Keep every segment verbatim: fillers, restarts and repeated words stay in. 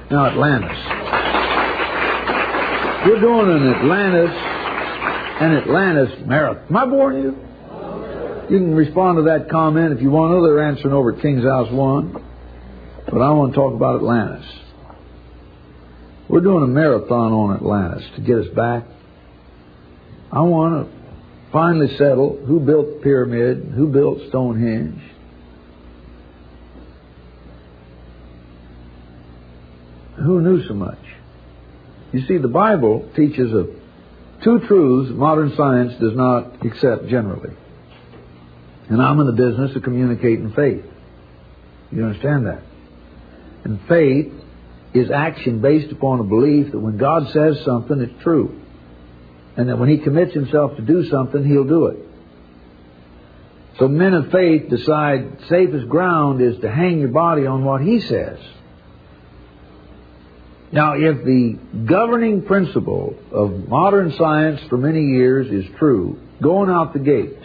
Now, Atlantis. We're doing an Atlantis, an Atlantis marathon. Am I boring you? You can respond to that comment if you want to. They're answering over at King's House one. But I want to talk about Atlantis. We're doing a marathon on Atlantis to get us back. I want to finally settle who built the pyramid, who built Stonehenge. Who knew so much? You see, the Bible teaches of two truths modern science does not accept generally. And I'm in the business of communicating faith. You understand that? And faith is action based upon a belief that when God says something, it's true. And that when He commits Himself to do something, He'll do it. So men of faith decide safest ground is to hang your body on what He says. Now, if the governing principle of modern science for many years is true, going out the gate,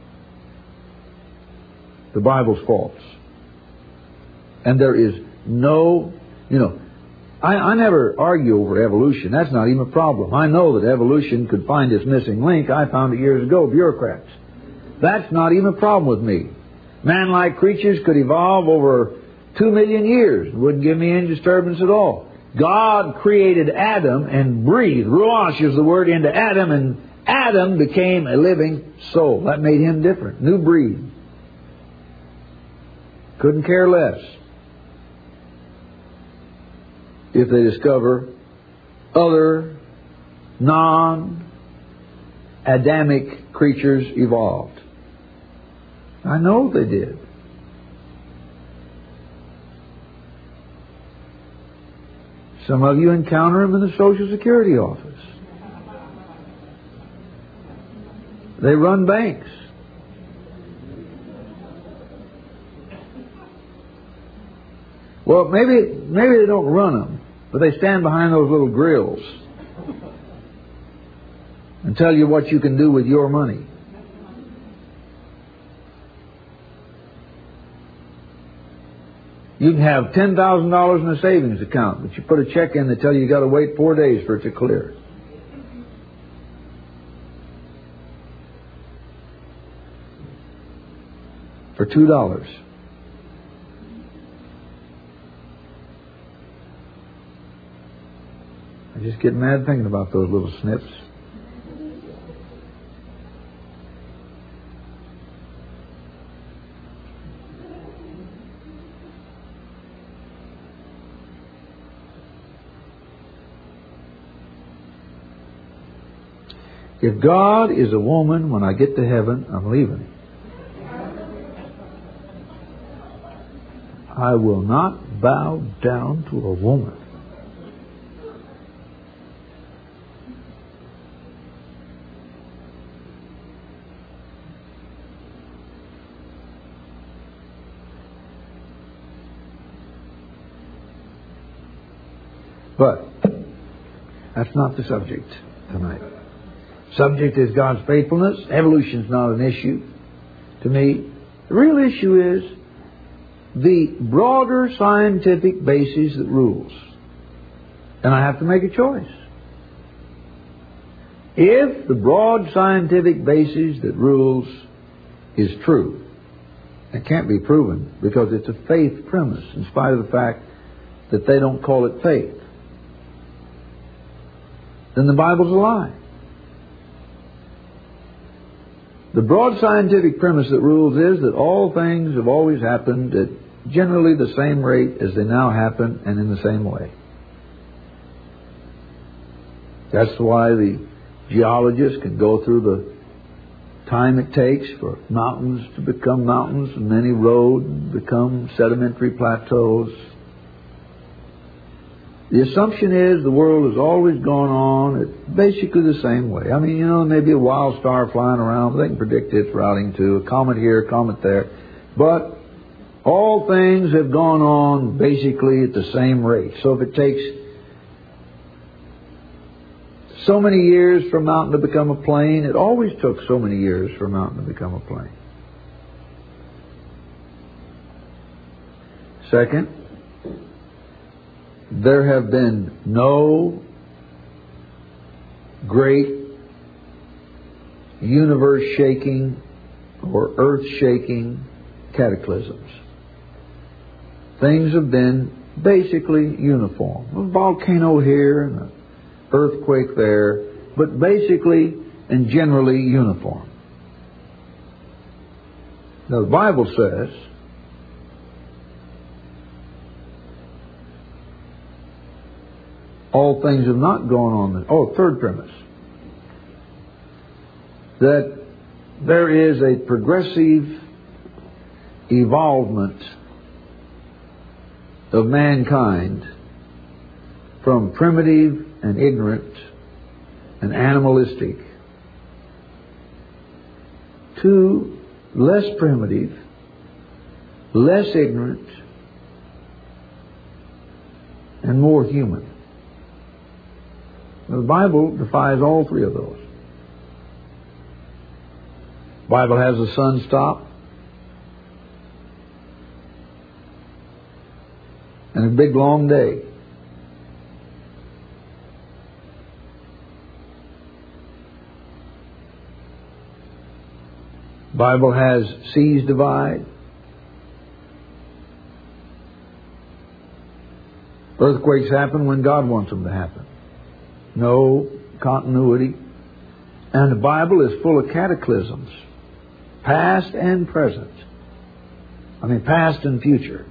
the Bible's false. And there is no, you know, I, I never argue over evolution. That's not even a problem. I know that evolution could find its missing link. I found it years ago, bureaucrats. That's not even a problem with me. Man-like creatures could evolve over two million years. It wouldn't give me any disturbance at all. God created Adam and breathed, ruach is the word, into Adam, and Adam became a living soul. That made him different. New breed. Couldn't care less if they discover other non-Adamic creatures evolved. I know they did. Some of you encounter them in the Social Security office. They run banks. Well, maybe maybe they don't run them, but they stand behind those little grills and tell you what you can do with your money. You can have ten thousand dollars in a savings account, but you put a check in, they tell you you got to wait four days for it to clear. For two dollars. I just get mad thinking about those little snips. If God is a woman, when I get to heaven, I'm leaving. I will not bow down to a woman. But that's not the subject tonight. Subject is God's faithfulness. Evolution's not an issue to me. The real issue is the broader scientific basis that rules. And I have to make a choice. If the broad scientific basis that rules is true, it can't be proven because it's a faith premise in spite of the fact that they don't call it faith, then the Bible's a lie. The broad scientific premise that rules is that all things have always happened at generally the same rate as they now happen and in the same way. That's why the geologists can go through the time it takes for mountains to become mountains and then erode and become sedimentary plateaus. The assumption is the world has always gone on at basically the same way. I mean, you know, maybe a wild star flying around, but they can predict its routing to a comet here, a comet there. But all things have gone on basically at the same rate. So if it takes so many years for a mountain to become a plain, it always took so many years for a mountain to become a plain. Second, there have been no great universe-shaking or earth-shaking cataclysms. Things have been basically uniform. A volcano here and an earthquake there, but basically and generally uniform. Now, the Bible says all things have not gone on. The, oh, third premise. That there is a progressive evolvement of mankind from primitive and ignorant and animalistic to less primitive, less ignorant, and more human. The Bible defies all three of those. The Bible has the sun stop and a big long day. The Bible has seas divide, earthquakes happen when God wants them to happen. No continuity. And the Bible is full of cataclysms, past and present. I mean, past and future.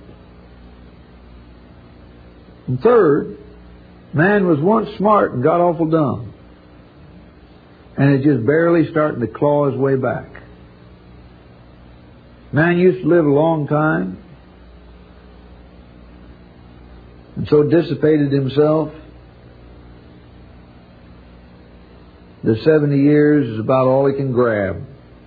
And third, man was once smart and got awful dumb. And it's just barely starting to claw his way back. Man used to live a long time and so dissipated himself that seventy years is about all he can grab.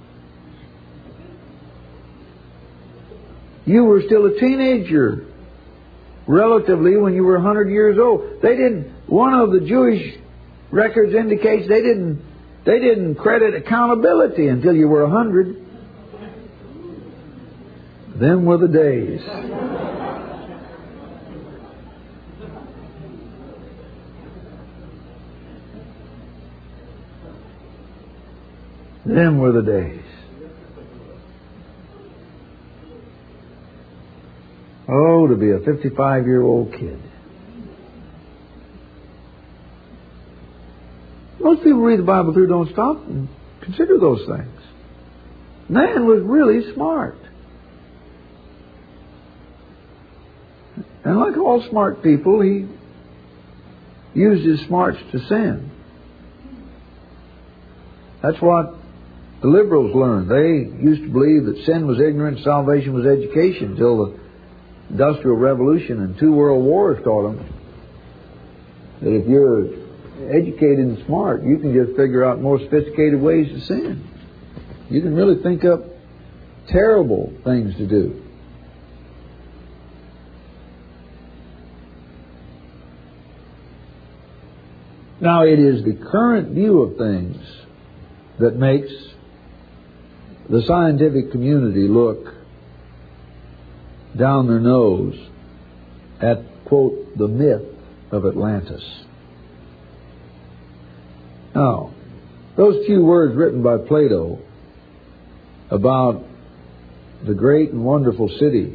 You were still a teenager, relatively, when you were a hundred years old. They didn't. One of the Jewish records indicates they didn't. They didn't credit accountability until you were a hundred. Them were the days. Them were the days. Oh, to be a fifty-five-year-old kid. Most people read the Bible through, don't stop and consider those things. Man was really smart. And like all smart people, he used his smarts to sin. That's what the liberals learned. They used to believe that sin was ignorance, salvation was education, until the Industrial Revolution and two world wars taught them that if you're educated and smart, you can just figure out more sophisticated ways to sin. You can really think up terrible things to do. Now, it is the current view of things that makes the scientific community look down their nose at, quote, the myth of Atlantis. Now, those few words written by Plato about the great and wonderful city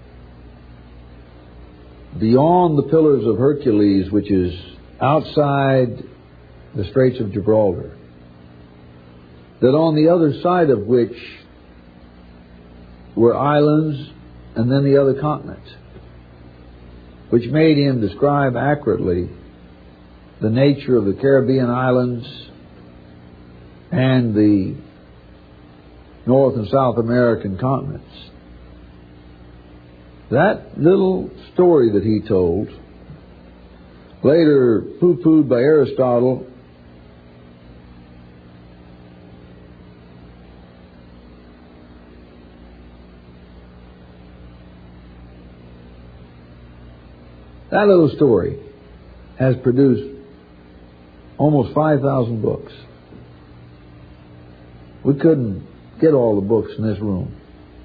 beyond the Pillars of Hercules, which is outside the Straits of Gibraltar, that on the other side of which were islands and then the other continent, which made him describe accurately the nature of the Caribbean islands and the North and South American continents. That little story that he told, later poo-pooed by Aristotle, that little story has produced almost five thousand books. We couldn't get all the books in this room.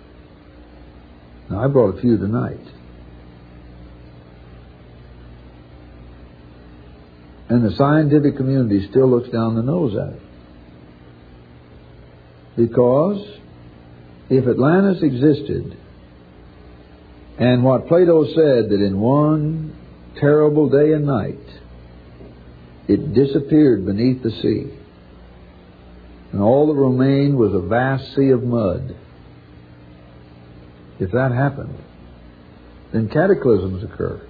Now, I brought a few tonight. And the scientific community still looks down the nose at it. Because if Atlantis existed, and what Plato said, that in one terrible day and night it disappeared beneath the sea, and all that remained was a vast sea of mud, if that happened, then cataclysms occur.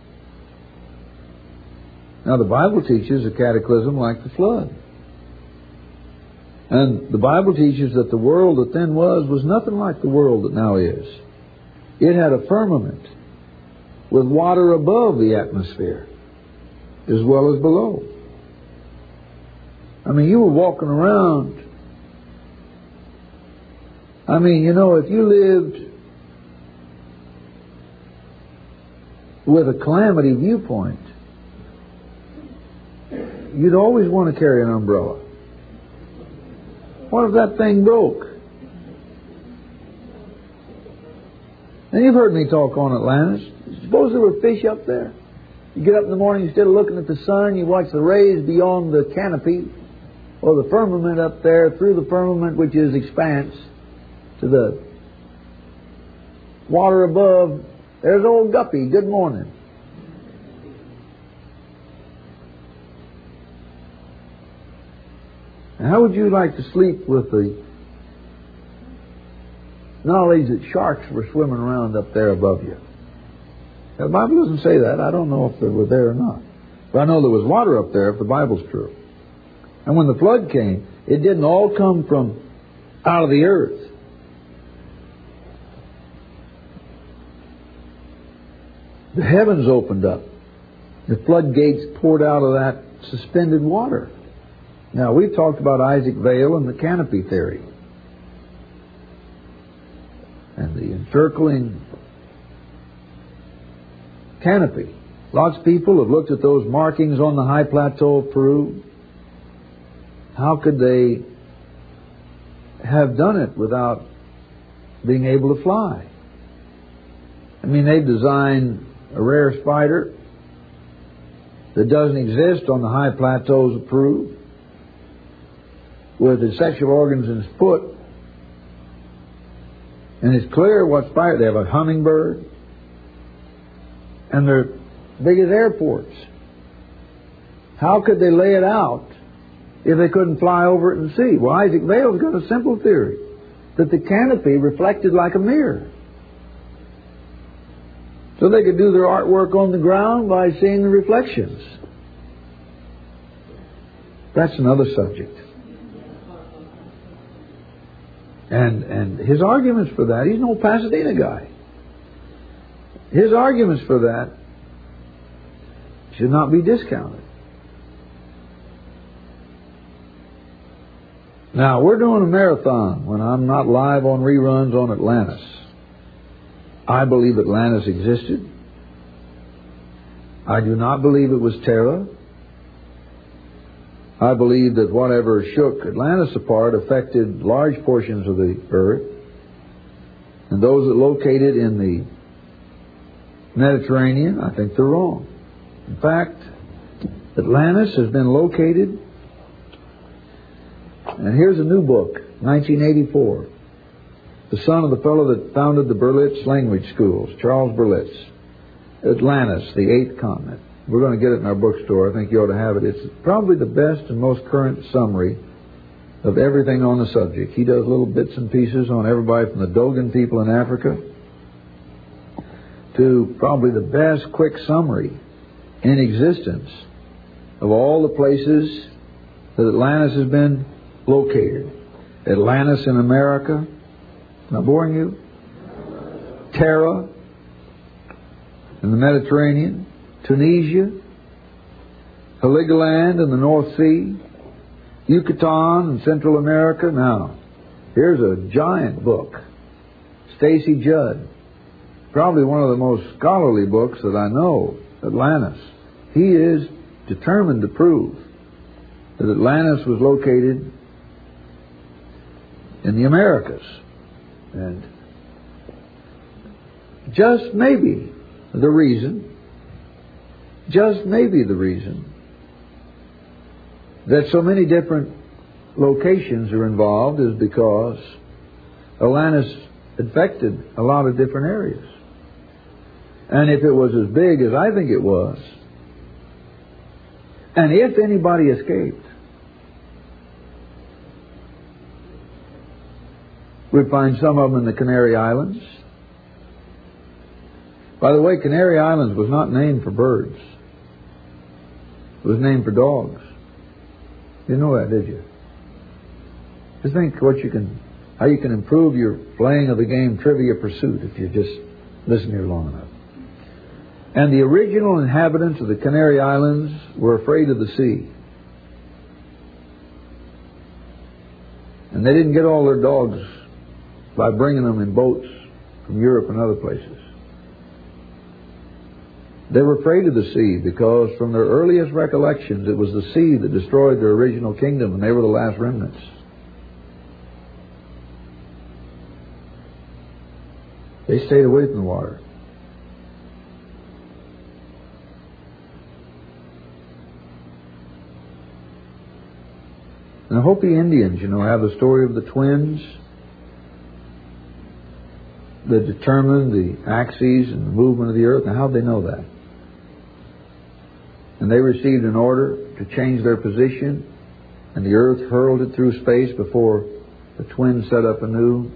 Now the Bible teaches a cataclysm like the flood. And the Bible teaches that the world that then was was nothing like the world that now is. It had a firmament with water above the atmosphere as well as below. I mean, you were walking around. I mean, you know, if you lived with a calamity viewpoint, you'd always want to carry an umbrella. What if that thing broke? And you've heard me talk on Atlantis. Suppose there were fish up there. You get up in the morning, instead of looking at the sun, you watch the rays beyond the canopy or the firmament up there, through the firmament, which is expanse, to the water above. There's old Guppy. Good morning. Now, how would you like to sleep with the knowledge that sharks were swimming around up there above you? Now, the Bible doesn't say that. I don't know if they were there or not. But I know there was water up there if the Bible's true. And when the flood came, it didn't all come from out of the earth. The heavens opened up. The floodgates poured out of that suspended water. Now, we've talked about Isaac Vail and the canopy theory. And the encircling canopy. Lots of people have looked at those markings on the high plateau of Peru. How could they have done it without being able to fly? I mean, they've designed a rare spider that doesn't exist on the high plateaus of Peru, with its sexual organs in its foot. And it's clear what spider. They have a hummingbird, and they're big as airports. How could they lay it out if they couldn't fly over it and see? Well, Isaac Vail's got a simple theory, that the canopy reflected like a mirror. So they could do their artwork on the ground by seeing the reflections. That's another subject. And and his arguments for that, he's an old Pasadena guy. His arguments for that should not be discounted. Now, we're doing a marathon when I'm not live on reruns on Atlantis. I believe Atlantis existed. I do not believe it was Terra. I believe that whatever shook Atlantis apart affected large portions of the earth, and those that located in the Mediterranean, I think they're wrong. In fact, Atlantis has been located, and here's a new book, nineteen eighty-four. The son of the fellow that founded the Berlitz language schools, Charles Berlitz. Atlantis, the eighth continent. We're going to get it in our bookstore. I think you ought to have it. It's probably the best and most current summary of everything on the subject. He does little bits and pieces on everybody from the Dogon people in Africa to probably the best quick summary in existence of all the places that Atlantis has been located. Atlantis in America. Not boring you? Terra in the Mediterranean. Tunisia, Heligoland in the North Sea, Yucatan in Central America. Now, here's a giant book. Stacy Judd, probably one of the most scholarly books that I know, Atlantis. He is determined to prove that Atlantis was located in the Americas. And just maybe the reason Just maybe the reason that so many different locations are involved is because Atlantis affected a lot of different areas. And if it was as big as I think it was, and if anybody escaped, we'd find some of them in the Canary Islands. By the way, Canary Islands was not named for birds. It was named for dogs. You know that, did you? Just think what you can, how you can improve your playing of the game Trivia Pursuit if you just listen here long enough. And the original inhabitants of the Canary Islands were afraid of the sea. And they didn't get all their dogs by bringing them in boats from Europe and other places. They were afraid of the sea because from their earliest recollections it was the sea that destroyed their original kingdom and they were the last remnants. They stayed away from the water. And the Hopi Indians, you know, have the story of the twins that determined the axes and the movement of the earth. Now, how'd they know that? And they received an order to change their position, and the earth hurled it through space before the twins set up a new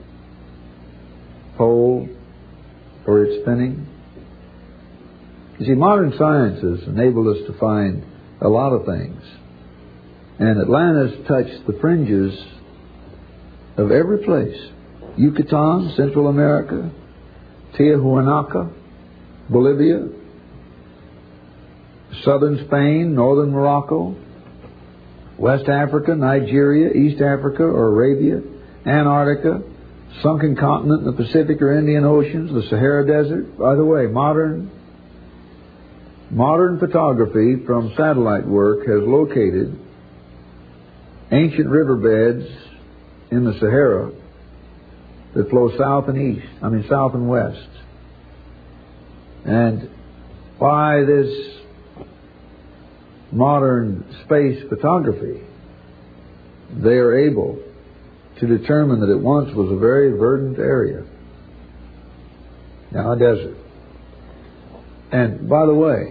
pole for its spinning. You see, modern science has enabled us to find a lot of things. And Atlantis touched the fringes of every place. Yucatan, Central America, Tiahuanaca, Bolivia, southern Spain, northern Morocco, West Africa, Nigeria, East Africa or Arabia, Antarctica, sunken continent in the Pacific or Indian Oceans, the Sahara Desert. By the way, modern modern photography from satellite work has located ancient riverbeds in the Sahara that flow south and east, I mean south and west. And by this modern space photography, they are able to determine that it once was a very verdant area, now a desert. And by the way,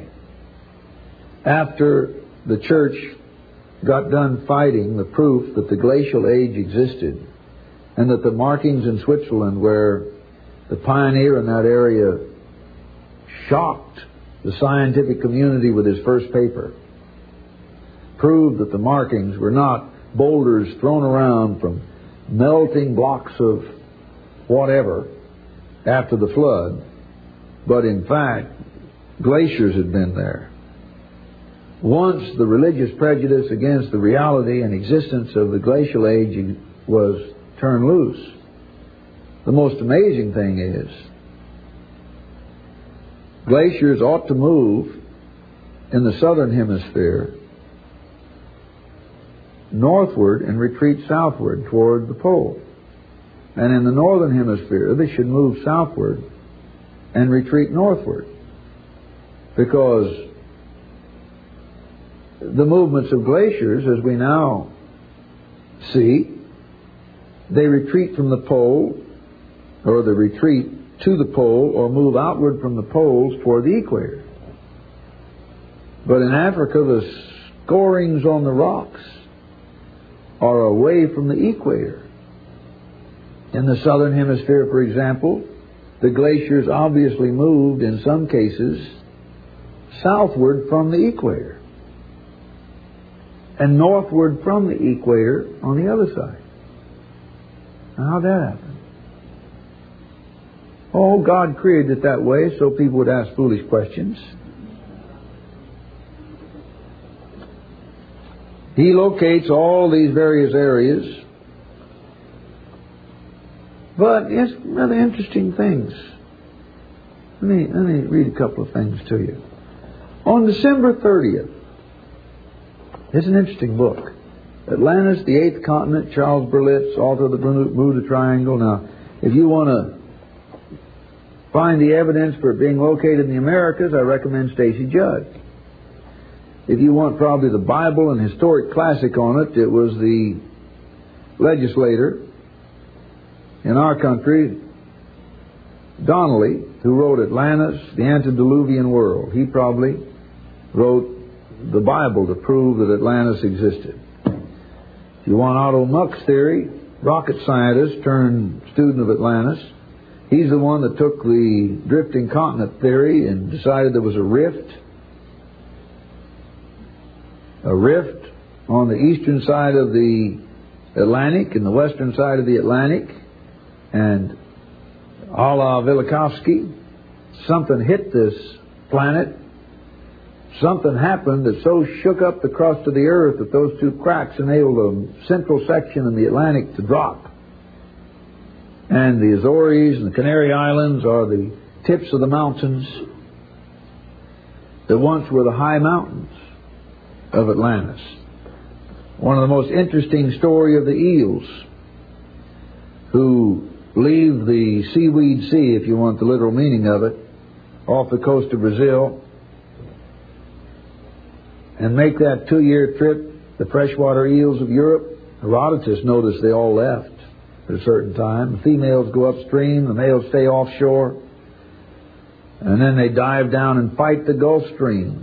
after the church got done fighting the proof that the glacial age existed, and that the markings in Switzerland where the pioneer in that area shocked the scientific community with his first paper, proved that the markings were not boulders thrown around from melting blocks of whatever after the flood, but in fact glaciers had been there. Once the religious prejudice against the reality and existence of the glacial age was turned loose, the most amazing thing is glaciers ought to move in the southern hemisphere northward and retreat southward toward the pole. And in the northern hemisphere, they should move southward and retreat northward. Because the movements of glaciers, as we now see, they retreat from the pole, or they retreat to the pole, or move outward from the poles toward the equator. But in Africa, the scorings on the rocks are away from the equator. In the southern hemisphere, for example, the glaciers obviously moved, in some cases, southward from the equator, and northward from the equator on the other side. Now, how'd that happen? Oh, God created it that way so people would ask foolish questions. He locates all these various areas. But it's rather interesting things. Let me, let me read a couple of things to you. On December thirtieth, it's an interesting book. Atlantis, the Eighth Continent, Charles Berlitz, Altar of the Bermuda Triangle. Now, if you want to find the evidence for it being located in the Americas, I recommend Stacy Judd. if you want probably the Bible and historic classic on it, it was the legislator in our country, Donnelly, who wrote Atlantis, the Antediluvian World. He probably wrote the Bible to prove that Atlantis existed. If you want Otto Muck's theory, rocket scientist turned student of Atlantis, he's the one that took the drifting continent theory and decided there was a rift. A rift on the eastern side of the Atlantic and the western side of the Atlantic. And a la Velikovsky, something hit this planet. Something happened that so shook up the crust of the earth that those two cracks enabled a central section in the Atlantic to drop. And the Azores and the Canary Islands are the tips of the mountains that once were the high mountains of Atlantis. One of the most interesting story of the eels who leave the Seaweed Sea, if you want the literal meaning of it, off the coast of Brazil and make that two-year trip, the freshwater eels of Europe. Herodotus noticed they all left at a certain time. The females go upstream, the males stay offshore, and then they dive down and fight the Gulf Stream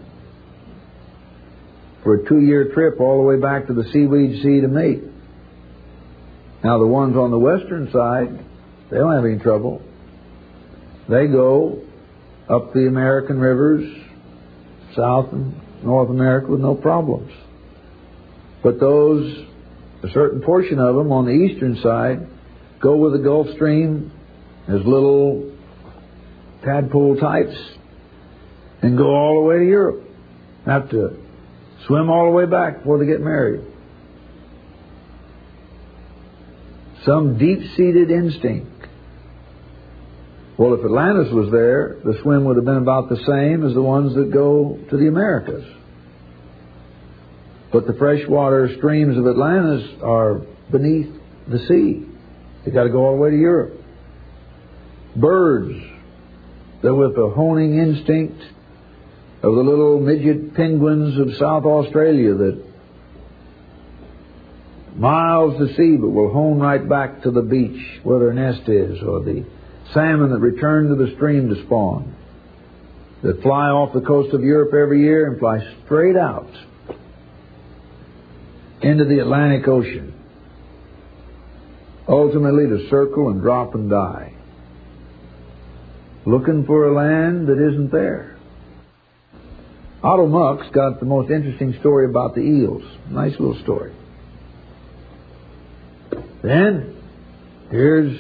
for a two-year trip all the way back to the Seaweed Sea to mate. Now the ones on the western side, they don't have any trouble. They go up the American rivers, South and North America with no problems. But those, a certain portion of them on the eastern side, go with the Gulf Stream as little tadpole types and go all the way to Europe. Have to swim all the way back before they get married. Some deep-seated instinct. Well, if Atlantis was there, the swim would have been about the same as the ones that go to the Americas. But the freshwater streams of Atlantis are beneath the sea. They got to go all the way to Europe. Birds, they're with the honing instinct of the little midget penguins of South Australia that miles to sea but will hone right back to the beach where their nest is, or the salmon that return to the stream to spawn, that fly off the coast of Europe every year and fly straight out into the Atlantic Ocean, ultimately to circle and drop and die, looking for a land that isn't there. Otto Muck's got the most interesting story about the eels. Nice little story. Then, here's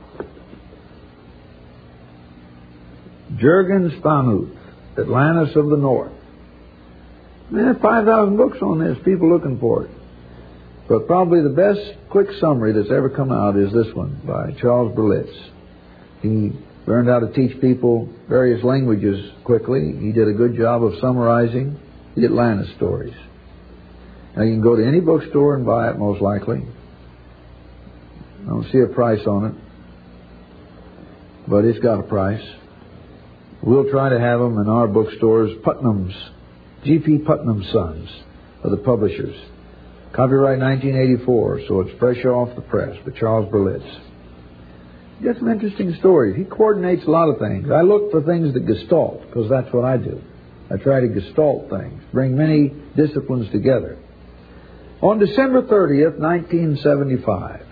Jürgen Spanhuth, Atlantis of the North. Man, there are five thousand books on this, people looking for it. But probably the best quick summary that's ever come out is this one by Charles Berlitz. He learned how to teach people various languages quickly. He did a good job of summarizing the Atlantis stories. Now, you can go to any bookstore and buy it, most likely. I don't see a price on it, but it's got a price. We'll try to have them in our bookstores. Putnam's, G P Putnam Sons are the publishers. Copyright nineteen eighty-four, so it's fresh off the press, by Charles Berlitz. He got some interesting stories. He coordinates a lot of things. I look for things that gestalt, because that's what I do. I try to gestalt things, bring many disciplines together. On December thirtieth, nineteen seventy-five,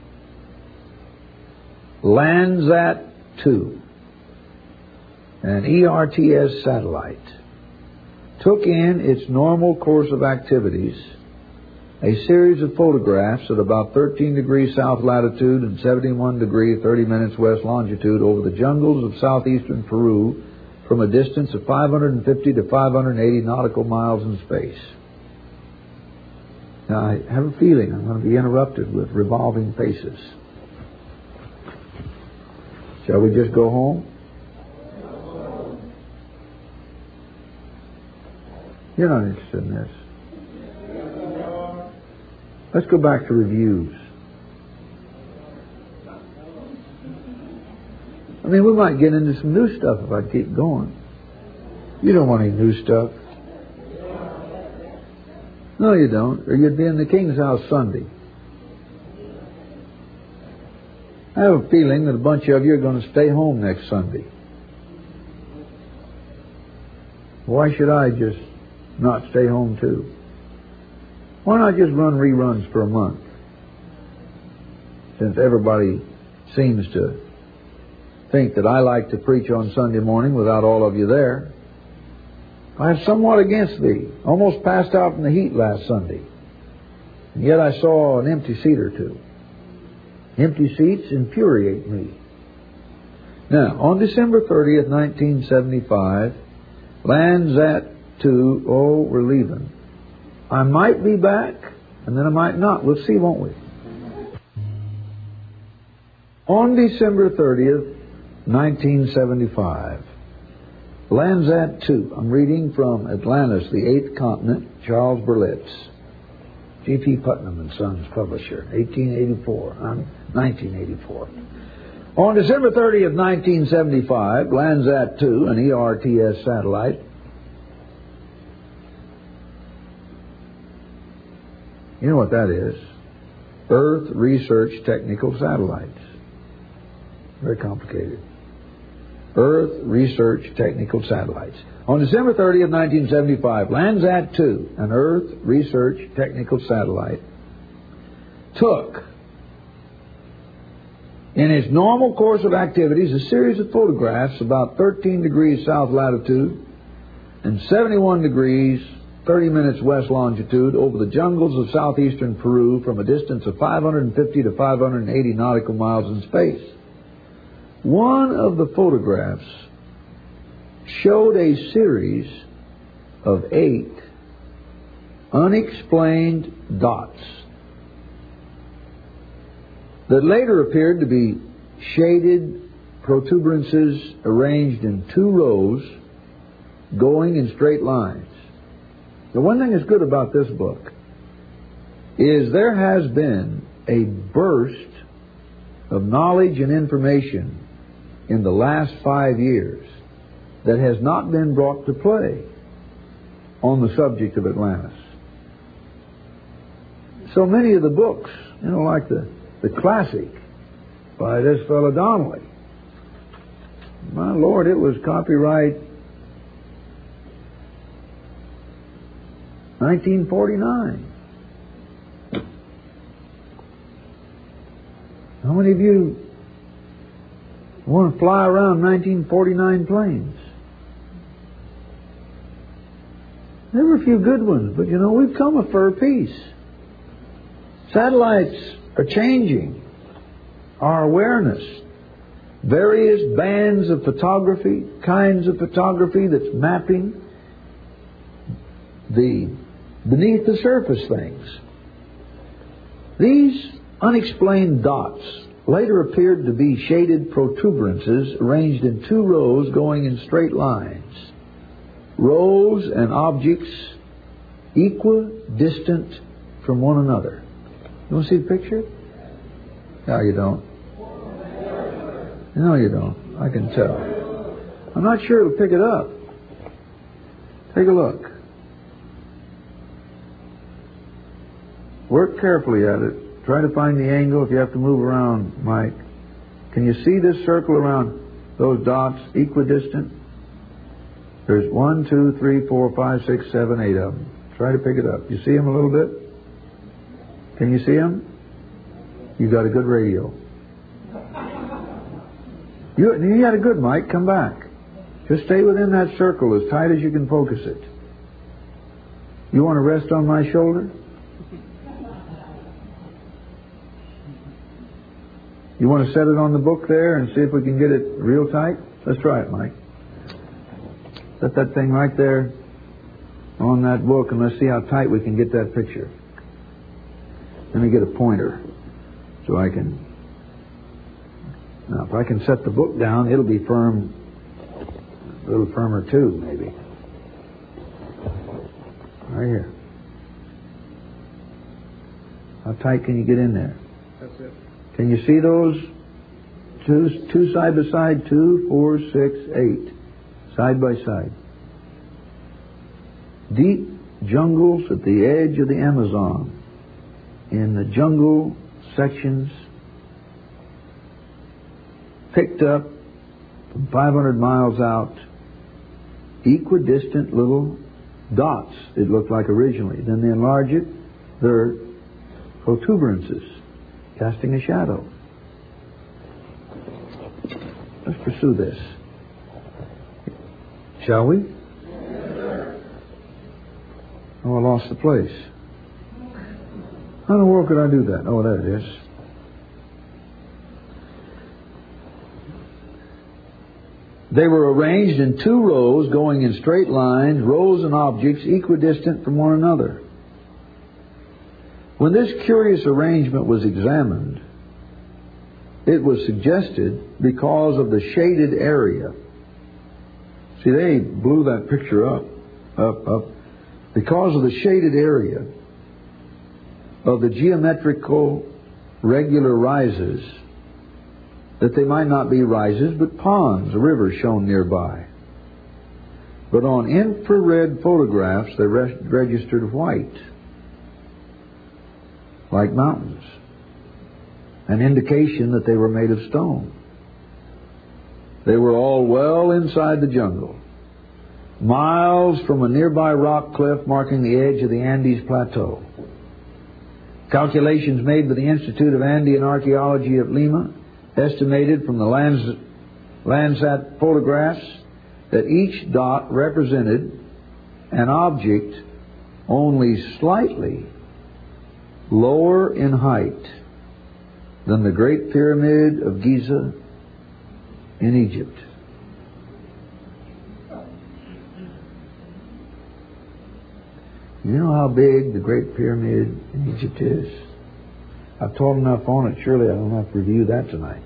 Landsat two, an E R T S satellite, took in its normal course of activities a series of photographs at about thirteen degrees south latitude and seventy-one degrees thirty minutes west longitude over the jungles of southeastern Peru from a distance of five hundred fifty to five hundred eighty nautical miles in space. Now, I have a feeling I'm going to be interrupted with revolving faces. Shall we just go home? You're not interested in this. Let's go back to reviews. I mean, we might get into some new stuff if I keep going. You don't want any new stuff. No, you don't. Or you'd be in the King's house Sunday. I have a feeling that a bunch of you are going to stay home next Sunday. Why should I just not stay home too? Why not just run reruns for a month? Since everybody seems to think that I like to preach on Sunday morning without all of you there. I am somewhat against thee. Almost passed out in the heat last Sunday. And yet I saw an empty seat or two. Empty seats infuriate me. Now, on December thirtieth, nineteen seventy-five, Landsat two, oh, we're leaving. I might be back, and then I might not. We'll see, won't we? On December thirtieth, nineteen seventy-five, Landsat two. I'm reading from Atlantis, the Eighth Continent, Charles Berlitz. G P. Putnam and Sons, publisher, eighteen eighty-four, um, nineteen eighty-four. On December thirtieth, nineteen seventy-five, Landsat two, an E R T S satellite, you know what that is? Earth Research Technical Satellites. Very complicated. Earth Research Technical Satellites. On December thirtieth, nineteen seventy-five, Landsat two, an Earth Research Technical Satellite, took, in its normal course of activities, a series of photographs about thirteen degrees south latitude and seventy-one degrees, thirty minutes west longitude over the jungles of southeastern Peru from a distance of five hundred fifty to five hundred eighty nautical miles in space. One of the photographs showed a series of eight unexplained dots that later appeared to be shaded protuberances arranged in two rows going in straight lines. The one thing that's good about this book is there has been a burst of knowledge and information in the last five years that has not been brought to play on the subject of Atlantis. So many of the books, you know, like the, the classic by this fellow Donnelly. My Lord, it was copyright nineteen forty-nine. How many of you want to fly around nineteen forty-nine planes? There were a few good ones, but you know, we've come a fur piece. Satellites are changing our awareness. Various bands of photography, kinds of photography that's mapping the beneath the surface things. These unexplained dots later appeared to be shaded protuberances arranged in two rows going in straight lines. Rows and objects equidistant from one another. You want to see the picture? No, you don't. No, you don't. I can tell. I'm not sure it'll pick it up. Take a look. Work carefully at it. Try to find the angle if you have to move around, Mike. Can you see this circle around those dots equidistant? There's one, two, three, four, five, six, seven, eight of them. Try to pick it up. You see them a little bit? Can you see them? You got a good radio. You, you got a good mic. Come back. Just stay within that circle as tight as you can focus it. You want to rest on my shoulder? You want to set it on the book there and see if we can get it real tight? Let's try it, Mike. Set that thing right there on that book and let's see how tight we can get that picture. Let me get a pointer so I can... Now, if I can set the book down, it'll be firm, a little firmer too, maybe. Right here. How tight can you get in there? That's it. Can you see those two, two side by side? Two, four, six, eight. Side by side. Deep jungles at the edge of the Amazon, in the jungle sections, picked up from five hundred miles out, equidistant little dots, it looked like originally. Then they enlarge it, they're protuberances, casting a shadow. Let's pursue this. Shall we? Oh, I lost the place. How in the world could I do that? Oh, there it is. They were arranged in two rows, going in straight lines, rows and objects equidistant from one another. When this curious arrangement was examined, it was suggested because of the shaded area. See, they blew that picture up, up, up. Because of the shaded area of the geometrical regular rises, that they might not be rises, but ponds, a river shown nearby. But on infrared photographs, they re- registered white, like mountains, an indication that they were made of stone. They were all well inside the jungle, miles from a nearby rock cliff marking the edge of the Andes Plateau. Calculations made by the Institute of Andean Archaeology at Lima estimated from the Lands- Landsat photographs that each dot represented an object only slightly lower in height than the Great Pyramid of Giza in Egypt. You know how big the Great Pyramid in Egypt is? I've taught enough on it, surely I don't have to review that tonight.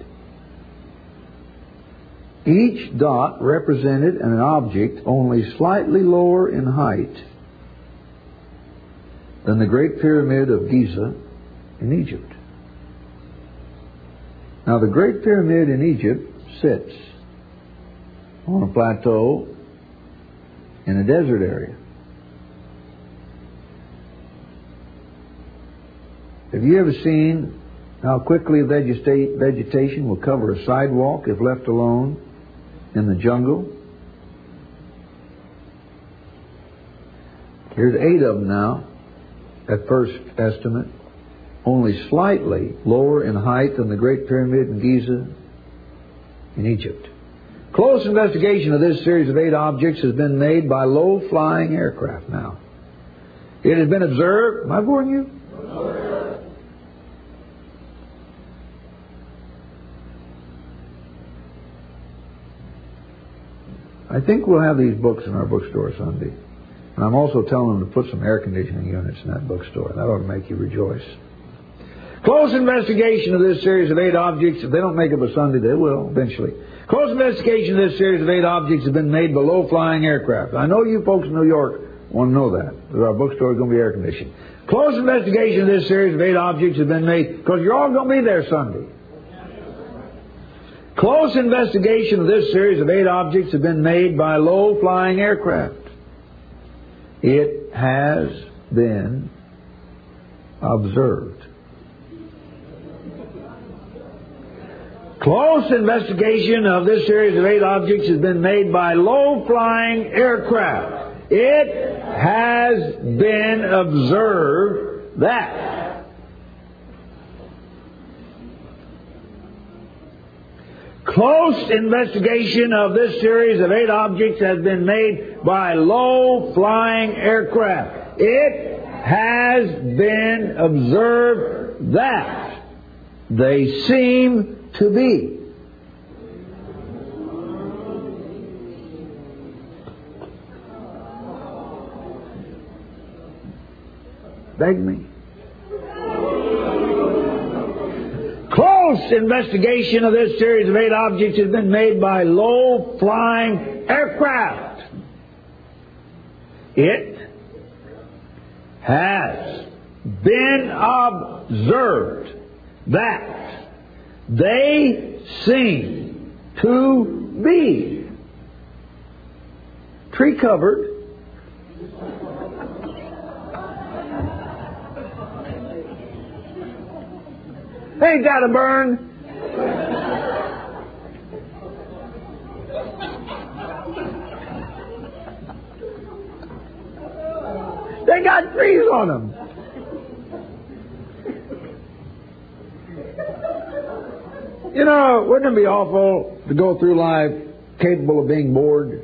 Each dot represented an object only slightly lower in height than the Great Pyramid of Giza in Egypt. Now, the Great Pyramid in Egypt sits on a plateau in a desert area. Have you ever seen how quickly vegeta- vegetation will cover a sidewalk if left alone in the jungle? Here's eight of them now, at first estimate, only slightly lower in height than the Great Pyramid in Giza in Egypt. Close investigation of this series of eight objects has been made by low-flying aircraft now. It has been observed... Am I boring you? No. I think we'll have these books in our bookstore Sunday. And I'm also telling them to put some air conditioning units in that bookstore. That ought to make you rejoice. Close investigation of this series of eight objects. If they don't make it by Sunday, they will eventually. Close investigation of this series of eight objects has been made by low-flying aircraft. I know you folks in New York want to know that, that our bookstore is going to be air-conditioned. Close investigation of this series of eight objects has been made because you're all going to be there Sunday. Close investigation of this series of eight objects have been made by low-flying aircraft. It has been observed. Close investigation of this series of eight objects has been made by low-flying aircraft. It has been observed that close investigation of this series of eight objects has been made by low-flying aircraft. It has been observed that they seem to be beg me. Close investigation of this series of eight objects has been made by low-flying aircraft. It has been observed that they seem to be tree-covered, Ain't that a burn? They got trees on them. You know, wouldn't it be awful to go through life capable of being bored?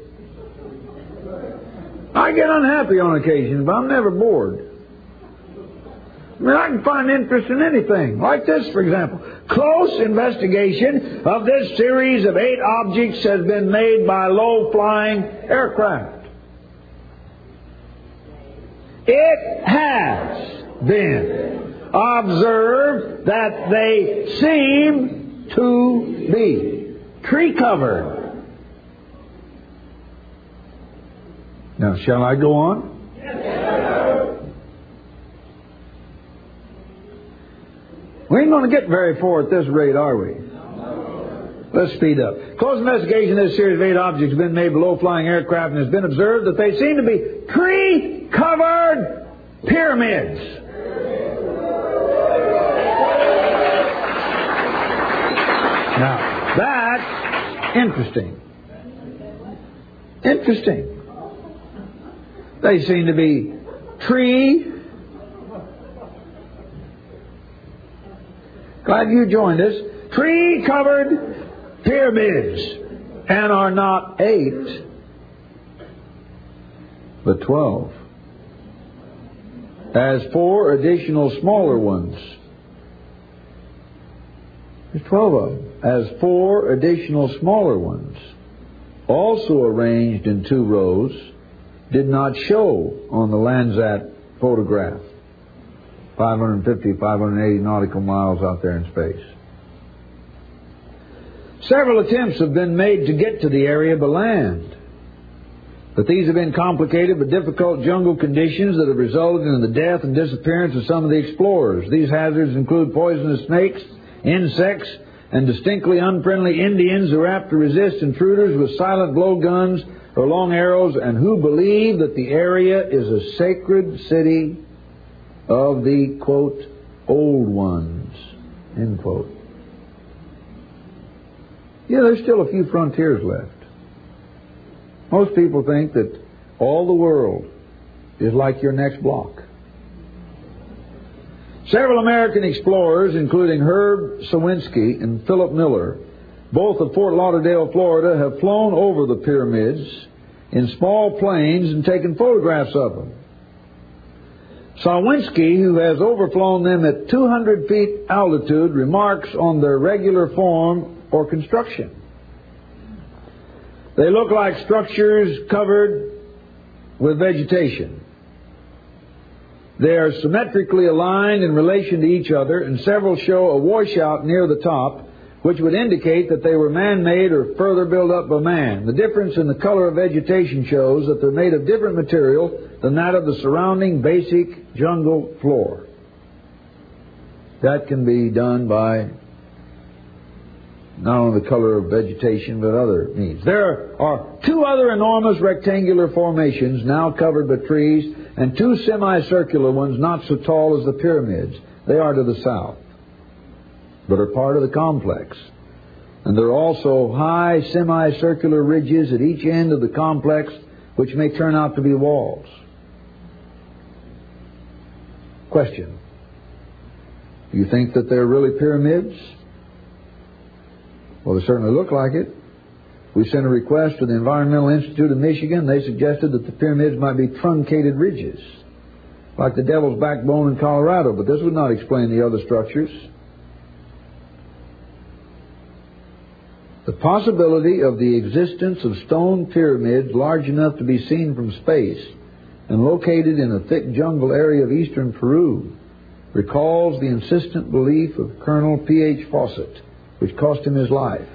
I get unhappy on occasion, but I'm never bored. I mean, I can find interest in anything. Like this, for example. Close investigation of this series of eight objects has been made by low-flying aircraft. It has been observed that they seem to be tree-covered. Now, shall I go on? Yes. We ain't going to get very far at this rate, are we? Let's speed up. Close investigation of this series of eight objects has been made by low-flying aircraft and has been observed that they seem to be tree-covered pyramids. Now, that's interesting. Interesting. They seem to be tree. Glad you joined us. Tree-covered pyramids, and are not eight, but twelve. As four additional smaller ones. There's twelve of them. As four additional smaller ones, also arranged in two rows, did not show on the Landsat photograph. five hundred fifty, five hundred eighty nautical miles out there in space. Several attempts have been made to get to the area by land, but these have been complicated with difficult jungle conditions that have resulted in the death and disappearance of some of the explorers. These hazards include poisonous snakes, insects, and distinctly unfriendly Indians who are apt to resist intruders with silent blowguns or long arrows, and who believe that the area is a sacred city of the, quote, old ones, end quote. Yeah, there's still a few frontiers left. Most people think that all the world is like your next block. Several American explorers, including Herb Sawinski and Philip Miller, both of Fort Lauderdale, Florida, have flown over the pyramids in small planes and taken photographs of them. Sawinski, who has overflown them at two hundred feet altitude, remarks on their regular form or construction. They look like structures covered with vegetation. They are symmetrically aligned in relation to each other, and several show a washout near the top, which would indicate that they were man-made or further built up by man. The difference in the color of vegetation shows that they're made of different material than that of the surrounding basic jungle floor. That can be done by not only the color of vegetation, but other means. There are two other enormous rectangular formations now covered by trees, and two semicircular ones not so tall as the pyramids. They are to the south, but are part of the complex. And there are also high semicircular ridges at each end of the complex, which may turn out to be walls. Question: do you think that they're really pyramids? Well, they certainly look like it. We sent a request to the Environmental Institute of Michigan. They suggested that the pyramids might be truncated ridges, like the Devil's Backbone in Colorado, but this would not explain the other structures. The possibility of the existence of stone pyramids large enough to be seen from space and located in a thick jungle area of eastern Peru recalls the insistent belief of Colonel P H Fawcett, which cost him his life.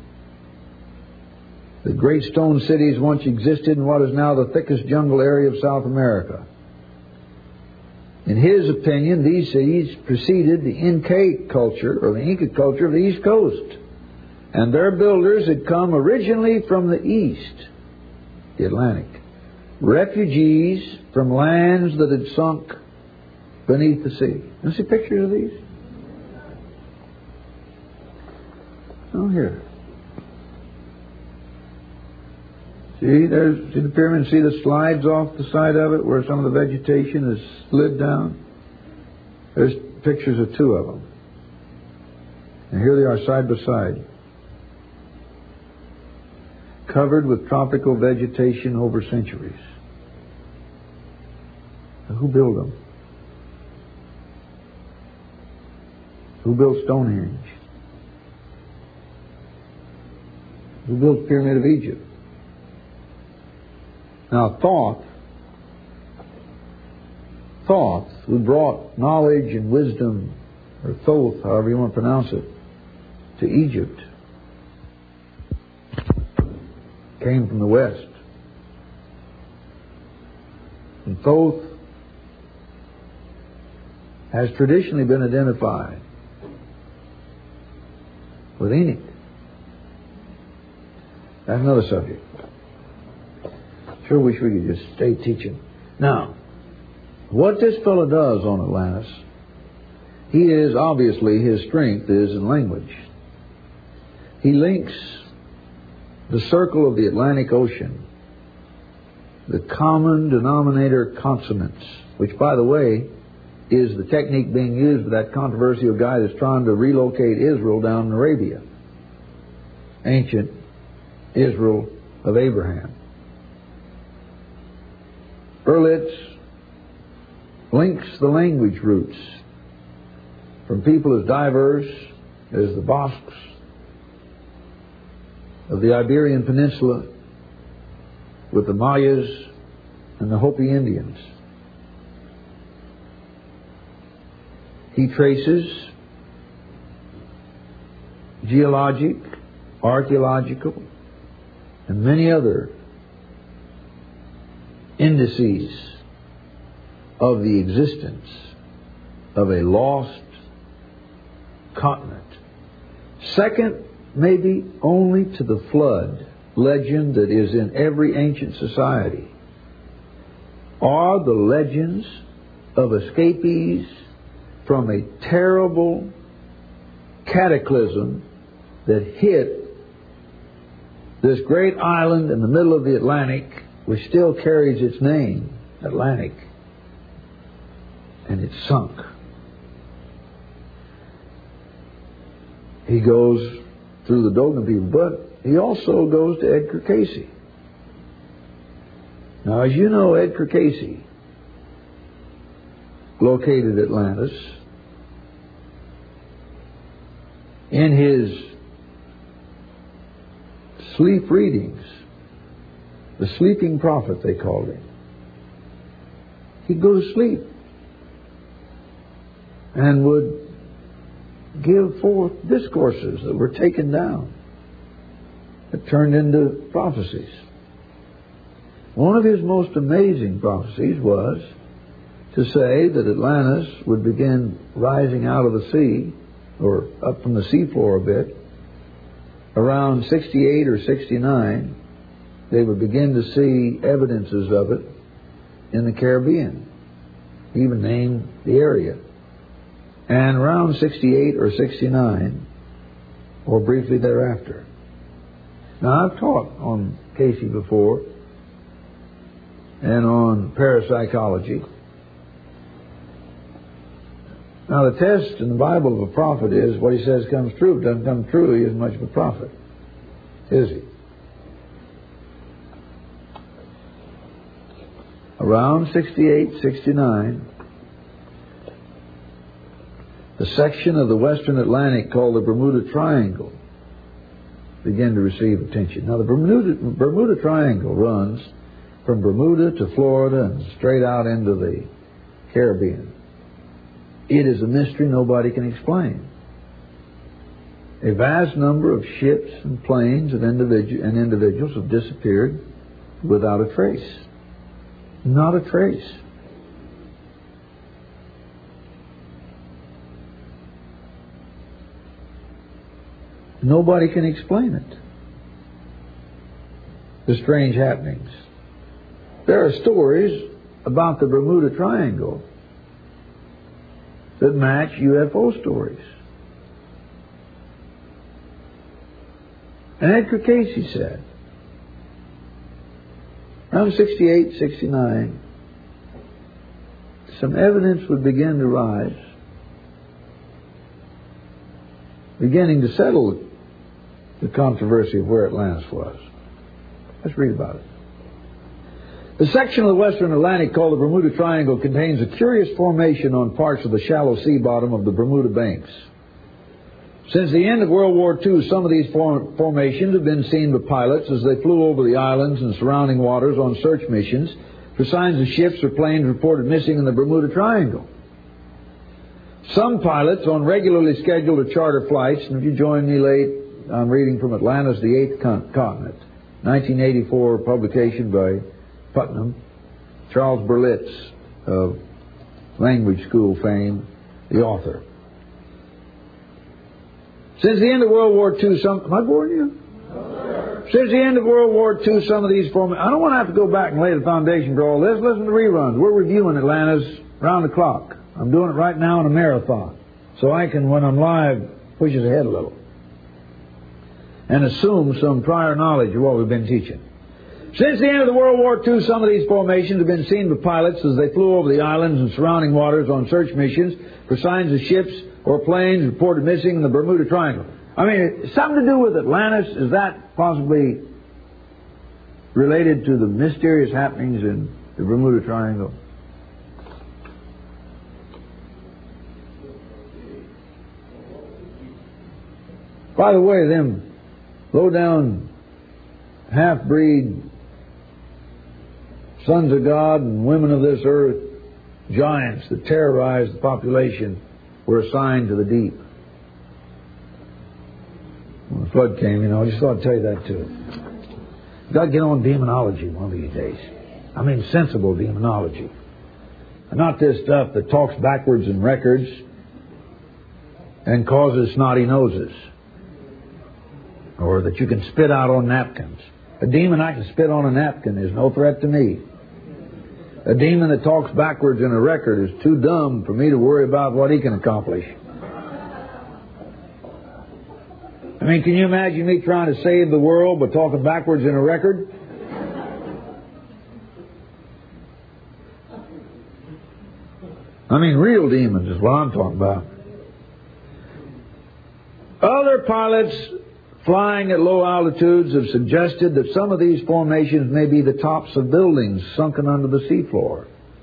The great stone cities once existed in what is now the thickest jungle area of South America. In his opinion, these cities preceded the Inca culture, or the Inca culture of the East Coast. And their builders had come originally from the East, the Atlantic. Refugees from lands that had sunk beneath the sea. You see pictures of these? Look here. See, there's see the pyramid. See the slides off the side of it where some of the vegetation is slid down. There's pictures of two of them, and here they are side by side, covered with tropical vegetation over centuries. Now, who built them? Who built Stonehenge? Who built the Pyramid of Egypt? Now, Thoth, Thoth, who brought knowledge and wisdom, or Thoth, however you want to pronounce it, to Egypt, came from the west. And Thoth has traditionally been identified with Enoch. That's another subject. Sure wish we could just stay teaching. Now, what this fellow does on Atlantis, he is, obviously, his strength is in language. He links the circle of the Atlantic Ocean, the common denominator consonants, which, by the way, is the technique being used by that controversial guy that's trying to relocate Israel down in Arabia. Ancient Israel of Abraham. Berlitz links the language roots from people as diverse as the Basques of the Iberian Peninsula with the Mayas and the Hopi Indians. He traces geologic, archaeological, and many other indices of the existence of a lost continent. Second, maybe only to the flood legend that is in every ancient society, are the legends of escapees from a terrible cataclysm that hit this great island in the middle of the Atlantic, which still carries its name, Atlantic, and it sunk. He goes through the Dogon people, but he also goes to Edgar Cayce. Now, as you know, Edgar Cayce located Atlantis. In his sleep readings, the sleeping prophet they called him, he'd go to sleep and would give forth discourses that were taken down, that turned into prophecies. One of his most amazing prophecies was to say that Atlantis would begin rising out of the sea, or up from the seafloor a bit, around sixty-eight or sixty-nine. They would begin to see evidences of it in the Caribbean. He even named the area. And around sixty-eight or sixty-nine, or briefly thereafter. Now, I've taught on Cayce before, and on parapsychology. Now, the test in the Bible of a prophet is what he says comes true. If it doesn't come true, he isn't much of a prophet, is he? Around sixty-eight, sixty-nine, the section of the Western Atlantic called the Bermuda Triangle began to receive attention. Now, the Bermuda, Bermuda Triangle runs from Bermuda to Florida and straight out into the Caribbean. It is a mystery nobody can explain. A vast number of ships and planes and, individu- and individuals have disappeared without a trace. Not a trace. Nobody can explain it. The strange happenings. There are stories about the Bermuda Triangle that match U F O stories. And Edgar Casey said, around sixty-eight, sixty-nine, some evidence would begin to rise, beginning to settle the controversy of where Atlantis was. Let's read about it. The section of the western Atlantic called the Bermuda Triangle contains a curious formation on parts of the shallow sea bottom of the Bermuda Banks. Since the end of World War Two, some of these form- formations have been seen by pilots as they flew over the islands and surrounding waters on search missions for signs of ships or planes reported missing in the Bermuda Triangle. Some pilots on regularly scheduled or charter flights, and if you join me late, I'm reading from Atlantis, the Eighth Con- Continent, nineteen eighty-four publication by Putnam, Charles Berlitz of language school fame, the author. Since the end of World War Two, some... Am I boring you? No, Since the end of World War Two, some of these form... I don't want to have to go back and lay the foundation for all this. Listen to reruns. We're reviewing Atlantis round the clock. I'm doing it right now in a marathon, so I can, when I'm live, push us ahead a little and assume some prior knowledge of what we've been teaching. Since the end of the World War Two, some of these formations have been seen by pilots as they flew over the islands and surrounding waters on search missions for signs of ships or planes reported missing in the Bermuda Triangle. I mean, something to do with Atlantis? Is that possibly related to the mysterious happenings in the Bermuda Triangle? By the way, them low-down, half-breed sons of God and women of this earth, giants that terrorized the population, were assigned to the deep. When the flood came, you know, I just thought I'd tell you that too. You've got to get on demonology one of these days. I mean sensible demonology. And not this stuff that talks backwards in records and causes snotty noses. Or that you can spit out on napkins. A demon I can spit on a napkin is no threat to me. A demon that talks backwards in a record is too dumb for me to worry about what he can accomplish. I mean, can you imagine me trying to save the world by talking backwards in a record? I mean, real demons is what I'm talking about. Other pilots flying at low altitudes have suggested that some of these formations may be the tops of buildings sunken under the seafloor.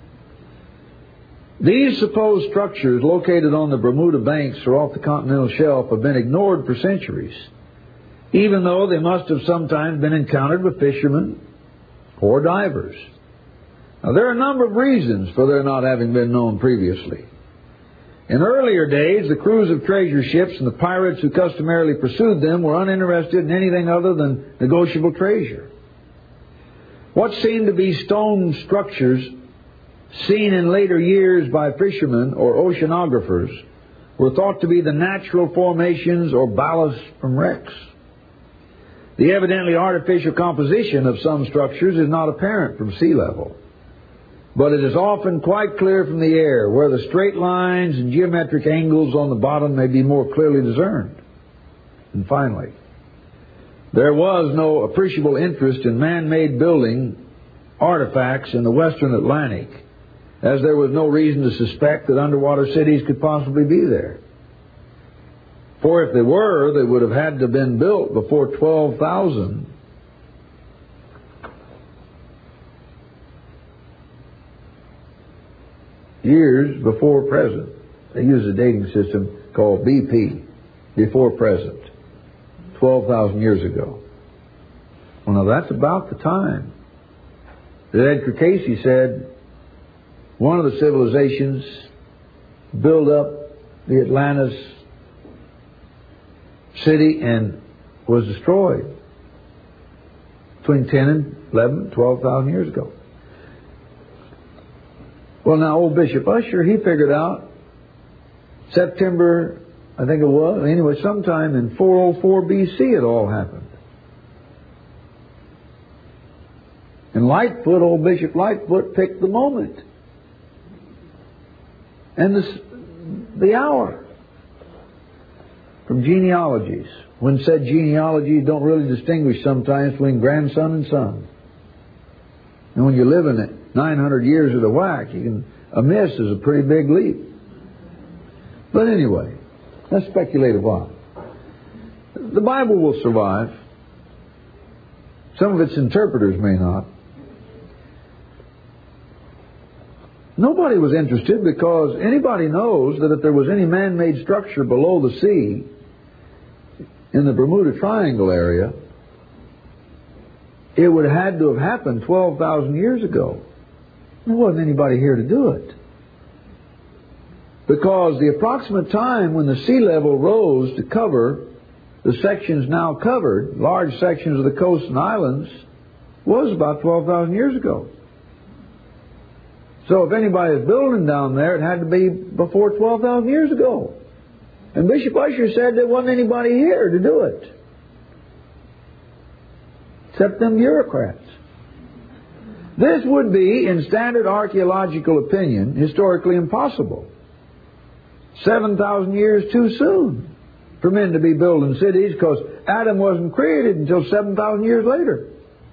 These supposed structures located on the Bermuda Banks or off the continental shelf have been ignored for centuries, even though they must have sometimes been encountered with fishermen or divers. Now, there are a number of reasons for their not having been known previously. In earlier days, the crews of treasure ships and the pirates who customarily pursued them were uninterested in anything other than negotiable treasure. What seemed to be stone structures seen in later years by fishermen or oceanographers were thought to be the natural formations or ballast from wrecks. The evidently artificial composition of some structures is not apparent from sea level, but it is often quite clear from the air, where the straight lines and geometric angles on the bottom may be more clearly discerned. And finally, there was no appreciable interest in man-made building artifacts in the western Atlantic, as there was no reason to suspect that underwater cities could possibly be there. For if they were, they would have had to have been built before twelve thousand years before present. They use a dating system called B P, before present, twelve thousand years ago. Well, now that's about the time that Edgar Casey said one of the civilizations built up the Atlantis city and was destroyed between ten and eleven, twelve thousand years ago. Well, now, old Bishop Usher, he figured out September, I think it was, anyway, sometime in four oh four B C it all happened. And Lightfoot, old Bishop Lightfoot, picked the moment and the, the hour. from genealogies, when said genealogies don't really distinguish sometimes between grandson and son. And when you're living at nine hundred years of the whack, you can, a miss is a pretty big leap. But anyway, let's speculate a while. The Bible will survive. Some of its interpreters may not. Nobody was interested because anybody knows that if there was any man-made structure below the sea in the Bermuda Triangle area, it would have had to have happened twelve thousand years ago. There wasn't anybody here to do it. Because the approximate time when the sea level rose to cover the sections now covered, large sections of the coast and islands, was about twelve thousand years ago. So if anybody is building down there, it had to be before twelve thousand years ago. And Bishop Ussher said there wasn't anybody here to do it, except them bureaucrats. This would be, in standard archaeological opinion, historically impossible. seven thousand years too soon for men to be building cities, because Adam wasn't created until seven thousand years later.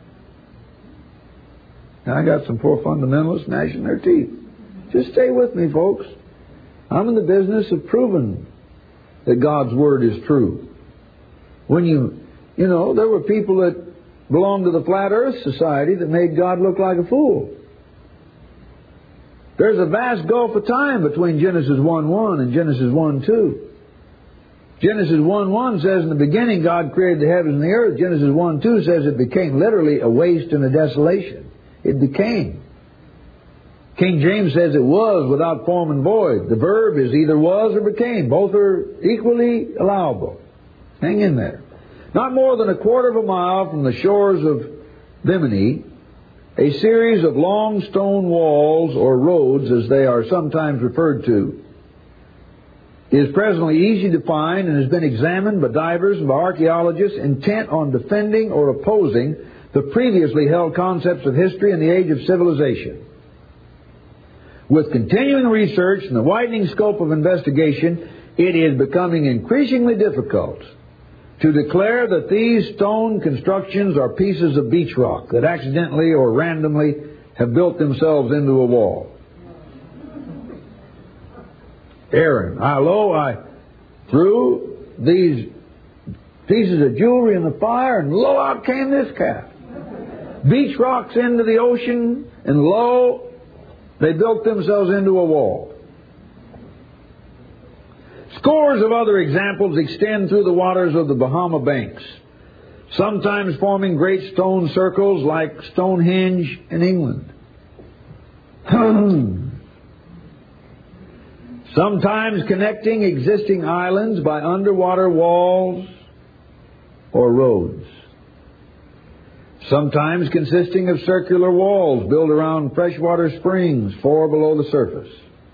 Now, I got some poor fundamentalists gnashing their teeth. Just stay with me, folks. I'm in the business of proving that God's Word is true. When you, you know, there were people that belonged to the Flat Earth Society that made God look like a fool. There's a vast gulf of time between Genesis one one and Genesis one two. Genesis one one says in the beginning God created the heavens and the earth. Genesis one two says it became literally a waste and a desolation. It became. King James says it was without form and void. The verb is either was or became. Both are equally allowable. Hang in there. Not more than a quarter of a mile from the shores of Bimini, a series of long stone walls, or roads as they are sometimes referred to, is presently easy to find and has been examined by divers and by archaeologists intent on defending or opposing the previously held concepts of history and the age of civilization. With continuing research and the widening scope of investigation, it is becoming increasingly difficult to declare that these stone constructions are pieces of beach rock that accidentally or randomly have built themselves into a wall. Aaron, I, lo, I threw these pieces of jewelry in the fire, and lo, out came this calf. Beach rocks into the ocean, and lo, they built themselves into a wall. Scores of other examples extend through the waters of the Bahama Banks, sometimes forming great stone circles like Stonehenge in England. Sometimes connecting existing islands by underwater walls or roads. Sometimes consisting of circular walls built around freshwater springs far below the surface.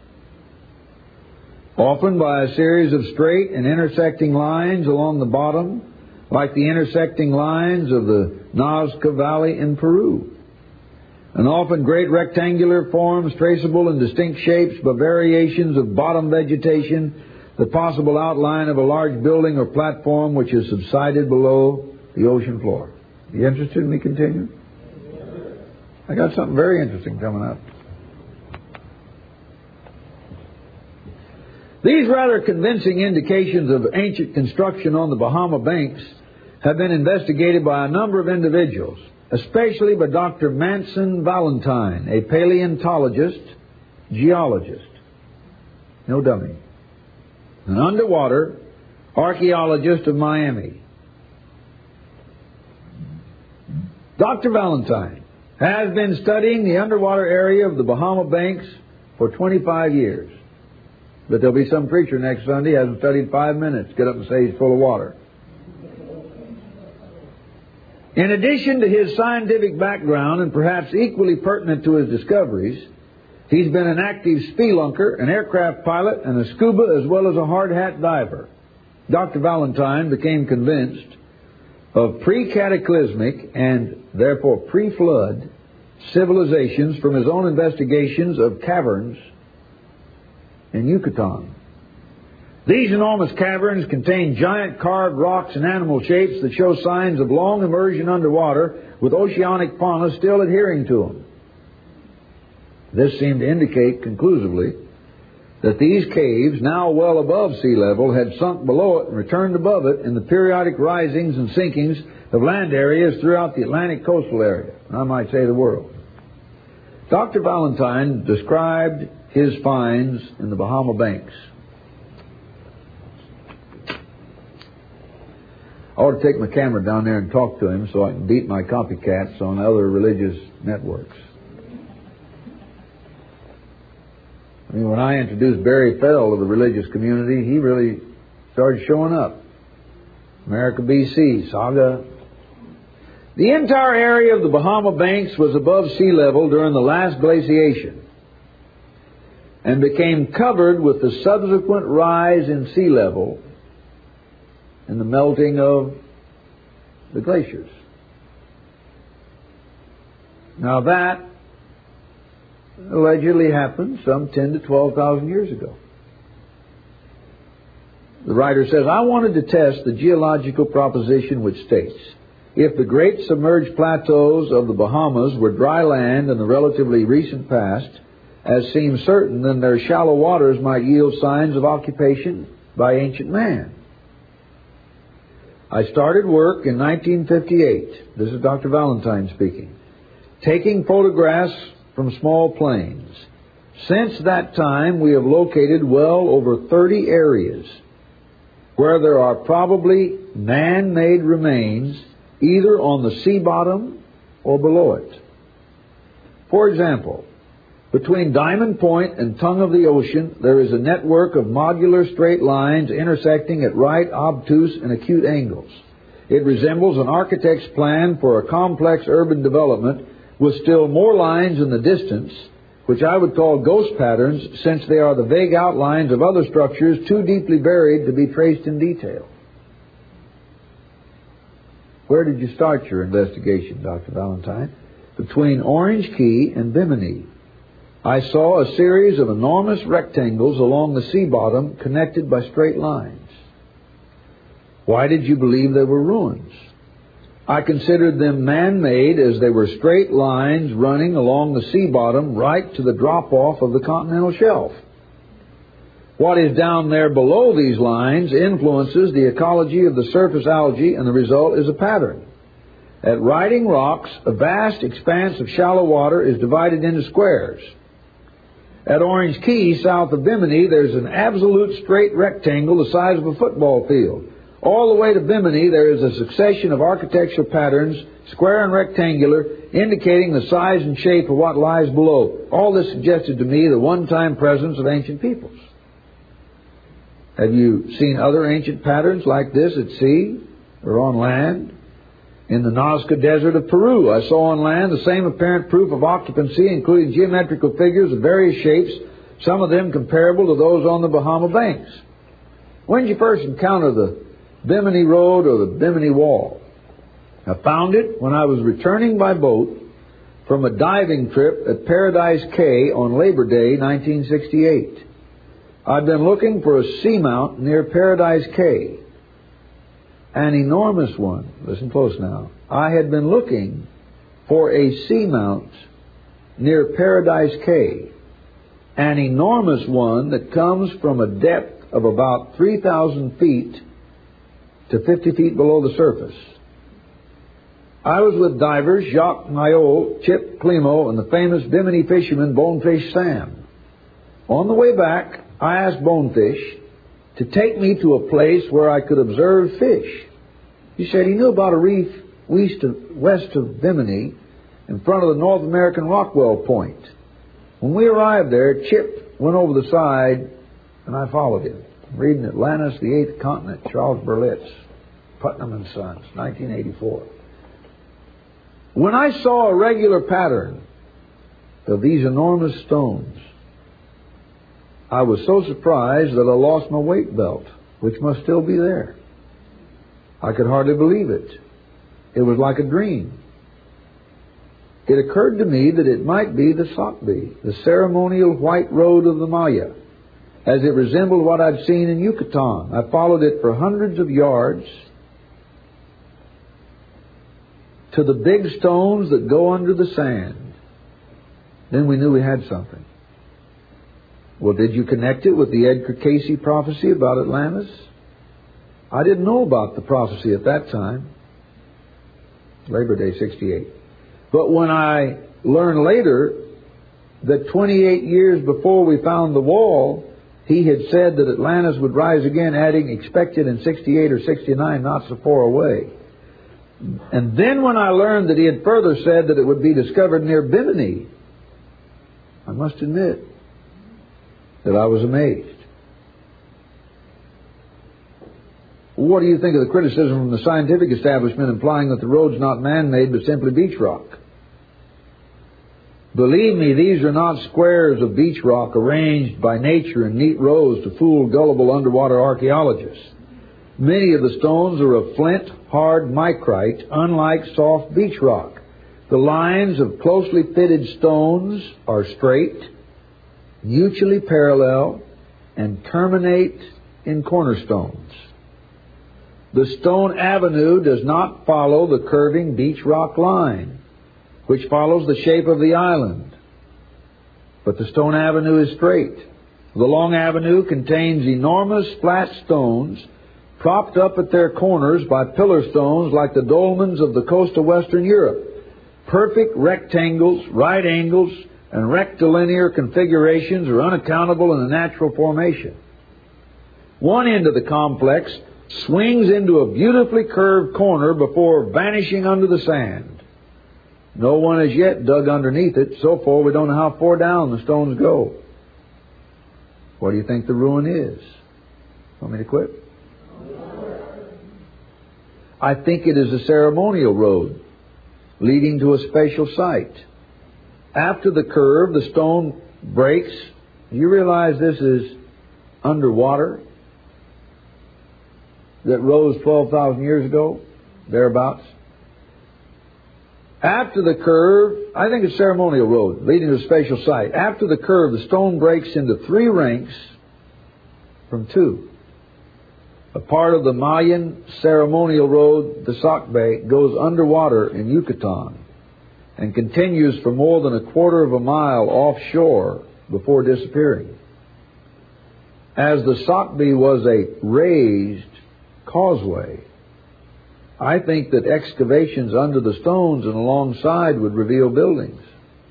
Often by a series of straight and intersecting lines along the bottom, like the intersecting lines of the Nazca Valley in Peru. And often great rectangular forms traceable in distinct shapes by variations of bottom vegetation, the possible outline of a large building or platform which has subsided below the ocean floor. You interested in me continuing? I got something very interesting coming up. These rather convincing indications of ancient construction on the Bahama Banks have been investigated by a number of individuals, especially by Doctor Manson Valentine, a paleontologist, geologist, no dummy, an underwater archaeologist of Miami. Doctor Valentine has been studying the underwater area of the Bahama Banks for twenty-five years. But there'll be some preacher next Sunday who hasn't studied five minutes, get up and say he's full of water. In addition to his scientific background, and perhaps equally pertinent to his discoveries, he's been an active spelunker, an aircraft pilot, and a scuba as well as a hard hat diver. Doctor Valentine became convinced of pre-cataclysmic and therefore pre-flood civilizations from his own investigations of caverns in Yucatan. These enormous caverns contain giant carved rocks and animal shapes that show signs of long immersion underwater, with oceanic fauna still adhering to them. This seemed to indicate conclusively that these caves, now well above sea level, had sunk below it and returned above it in the periodic risings and sinkings of land areas throughout the Atlantic coastal area, I might say the world. Doctor Valentine described his finds in the Bahama Banks. I ought to take my camera down there and talk to him so I can beat my copycats on other religious networks. I mean, when I introduced Barry Fell to the religious community, he really started showing up. America B C, Saga. The entire area of the Bahama Banks was above sea level during the last glaciation and became covered with the subsequent rise in sea level and the melting of the glaciers. Now that allegedly happened some ten to twelve thousand years ago. The writer says, I wanted to test the geological proposition which states, if the great submerged plateaus of the Bahamas were dry land in the relatively recent past, as seems certain, then their shallow waters might yield signs of occupation by ancient man. I started work in nineteen fifty-eight. This is Doctor Valentine speaking. Taking photographs from small planes. Since that time, we have located well over thirty areas where there are probably man-made remains either on the sea bottom or below it. For example, between Diamond Point and Tongue of the Ocean, there is a network of modular straight lines intersecting at right, obtuse, and acute angles. It resembles an architect's plan for a complex urban development with still more lines in the distance, which I would call ghost patterns, since they are the vague outlines of other structures too deeply buried to be traced in detail. Where did you start your investigation, Doctor Valentine? Between Orange Key and Bimini. I saw a series of enormous rectangles along the sea bottom connected by straight lines. Why did you believe they were ruins? I considered them man-made as they were straight lines running along the sea bottom right to the drop-off of the continental shelf. What is down there below these lines influences the ecology of the surface algae, and the result is a pattern. At Riding Rocks, a vast expanse of shallow water is divided into squares. At Orange Key, south of Bimini, there's an absolute straight rectangle the size of a football field. All the way to Bimini, there is a succession of architectural patterns, square and rectangular, indicating the size and shape of what lies below. All this suggested to me the one-time presence of ancient peoples. Have you seen other ancient patterns like this at sea or on land? In the Nazca Desert of Peru, I saw on land the same apparent proof of occupancy, including geometrical figures of various shapes, some of them comparable to those on the Bahama Banks. When did you first encounter the Bimini Road or the Bimini Wall? I found it when I was returning by boat from a diving trip at Paradise Cay on Labor Day, nineteen sixty-eight. I'd been looking for a seamount near Paradise Cay. An enormous one. Listen close now. I had been looking for a seamount near Paradise Cay. An enormous one that comes from a depth of about three thousand feet to fifty feet below the surface. I was with divers Jacques Mayol, Chip Climo, and the famous Bimini fisherman Bonefish Sam. On the way back, I asked Bonefish to take me to a place where I could observe fish. He said he knew about a reef west of, west of Bimini in front of the North American Rockwell Point. When we arrived there, Chip went over the side and I followed him. I'm reading Atlantis, the Eighth Continent, Charles Berlitz, Putnam and Sons, nineteen eighty-four. When I saw a regular pattern of these enormous stones, I was so surprised that I lost my weight belt, which must still be there. I could hardly believe it. It was like a dream. It occurred to me that it might be the Sotbi, the ceremonial white road of the Maya. as it resembled what I'd seen in Yucatan. I followed it for hundreds of yards to the big stones that go under the sand. Then we knew we had something. Well, did you connect it with the Edgar Cayce prophecy about Atlantis? I didn't know about the prophecy at that time. Labor Day sixty-eight. But when I learned later that twenty-eight years before we found the wall, he had said that Atlantis would rise again, adding expected in sixty-eight or sixty-nine, not so far away. And then when I learned that he had further said that it would be discovered near Bimini, I must admit that I was amazed. What do you think of the criticism from the scientific establishment implying that the road's not man-made but simply beach rock? Believe me, these are not squares of beach rock arranged by nature in neat rows to fool gullible underwater archaeologists. Many of the stones are of flint, hard micrite, unlike soft beach rock. The lines of closely fitted stones are straight, mutually parallel, and terminate in cornerstones. The stone avenue does not follow the curving beach rock line, which follows the shape of the island. But the stone avenue is straight. The long avenue contains enormous flat stones propped up at their corners by pillar stones like the dolmens of the coast of Western Europe. Perfect rectangles, right angles, and rectilinear configurations are unaccountable in a natural formation. One end of the complex swings into a beautifully curved corner before vanishing under the sand. No one has yet dug underneath it. So far, we don't know how far down the stones go. What do you think the ruin is? Want me to quit? I think it is a ceremonial road leading to a special site. After the curve, the stone breaks. Do you realize this is underwater? That rose twelve thousand years ago, thereabouts. After the curve, I think it's a ceremonial road leading to a special site. After the curve, the stone breaks into three ranks from two. A part of the Mayan ceremonial road, the Sacbe, goes underwater in Yucatan and continues for more than a quarter of a mile offshore before disappearing. As the Sacbe was a raised causeway, I think that excavations under the stones and alongside would reveal buildings.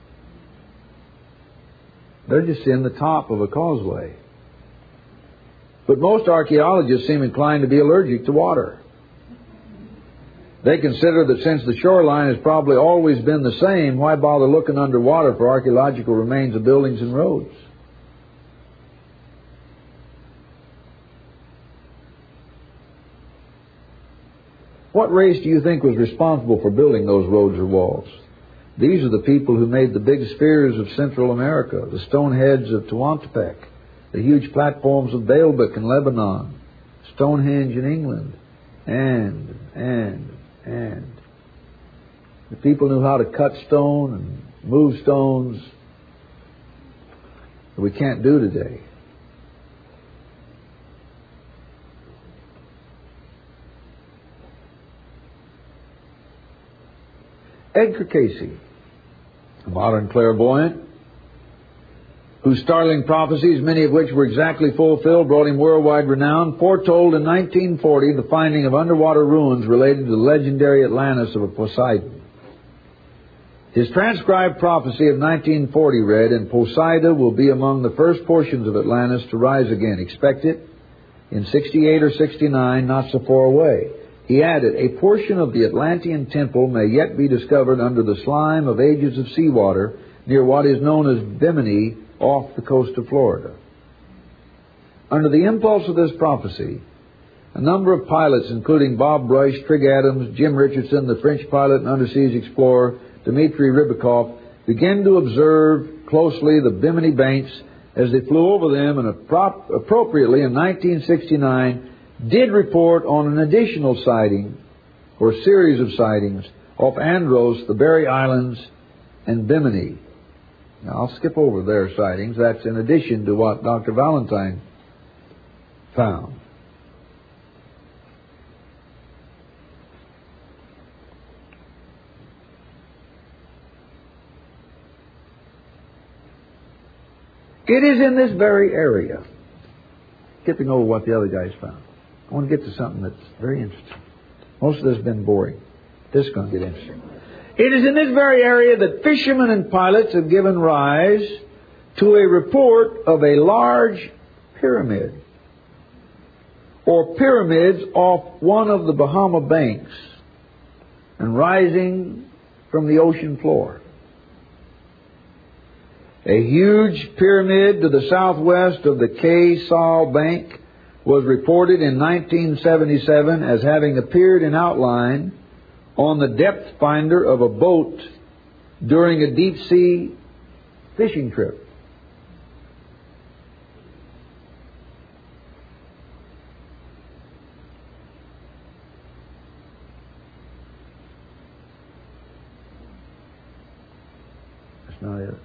They're just in the top of a causeway. But most archaeologists seem inclined to be allergic to water. They consider that since the shoreline has probably always been the same, why bother looking underwater for archaeological remains of buildings and roads? What race do you think was responsible for building those roads or walls? These are the people who made the big spheres of Central America, the stone heads of Tehuantepec, the huge platforms of Baalbek in Lebanon, Stonehenge in England, and, and, and. The people knew how to cut stone and move stones that we can't do today. Edgar Cayce, a modern clairvoyant, whose startling prophecies, many of which were exactly fulfilled, brought him worldwide renown, foretold in nineteen forty the finding of underwater ruins related to the legendary Atlantis of Poseidon. His transcribed prophecy of nineteen forty read, "And Poseidon will be among the first portions of Atlantis to rise again. Expect it in sixty-eight or sixty-nine, not so far away." He added, "A portion of the Atlantean temple may yet be discovered under the slime of ages of seawater near what is known as Bimini off the coast of Florida." Under the impulse of this prophecy, a number of pilots, including Bob Brush, Trigg Adams, Jim Richardson, the French pilot and underseas explorer Dmitry Rybakov, began to observe closely the Bimini banks as they flew over them, and appro- appropriately in nineteen sixty-nine did report on an additional sighting, or series of sightings, off Andros, the Berry Islands, and Bimini. Now, I'll skip over their sightings. That's in addition to what Doctor Valentine found. It is in this very area. Skipping over what the other guys found. I want to get to something that's very interesting. Most of this has been boring. This is going to get interesting. It is in this very area that fishermen and pilots have given rise to a report of a large pyramid, or pyramids off one of the Bahama banks and rising from the ocean floor. A huge pyramid to the southwest of the Khe Sal Bank was reported in nineteen seventy-seven as having appeared in outline on the depth finder of a boat during a deep sea fishing trip. That's not it.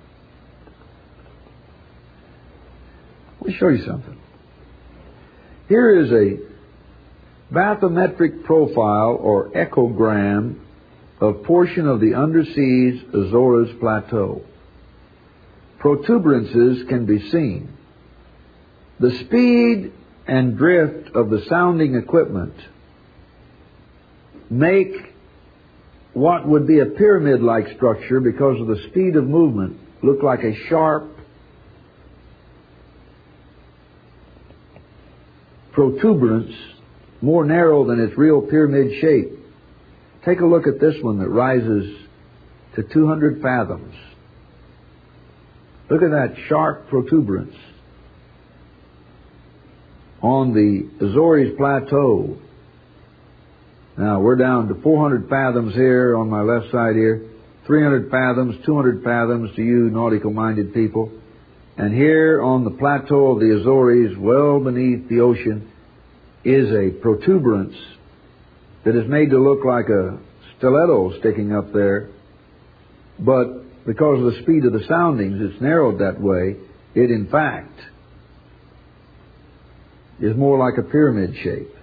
Let me show you something. Here is a bathymetric profile or echogram of portion of the underseas Azores Plateau. Protuberances can be seen. The speed and drift of the sounding equipment make what would be a pyramid-like structure, because of the speed of movement, look like a sharp protuberance, more narrow than its real pyramid shape. Take a look at this one that rises to two hundred fathoms. Look at that sharp protuberance on the Azores Plateau. Now, we're down to four hundred fathoms here on my left side here, three hundred fathoms, two hundred fathoms to you nautical-minded people. And here on the plateau of the Azores, well beneath the ocean, is a protuberance that is made to look like a stiletto sticking up there. But because of the speed of the soundings, it's narrowed that way. It, in fact, is more like a pyramid shape.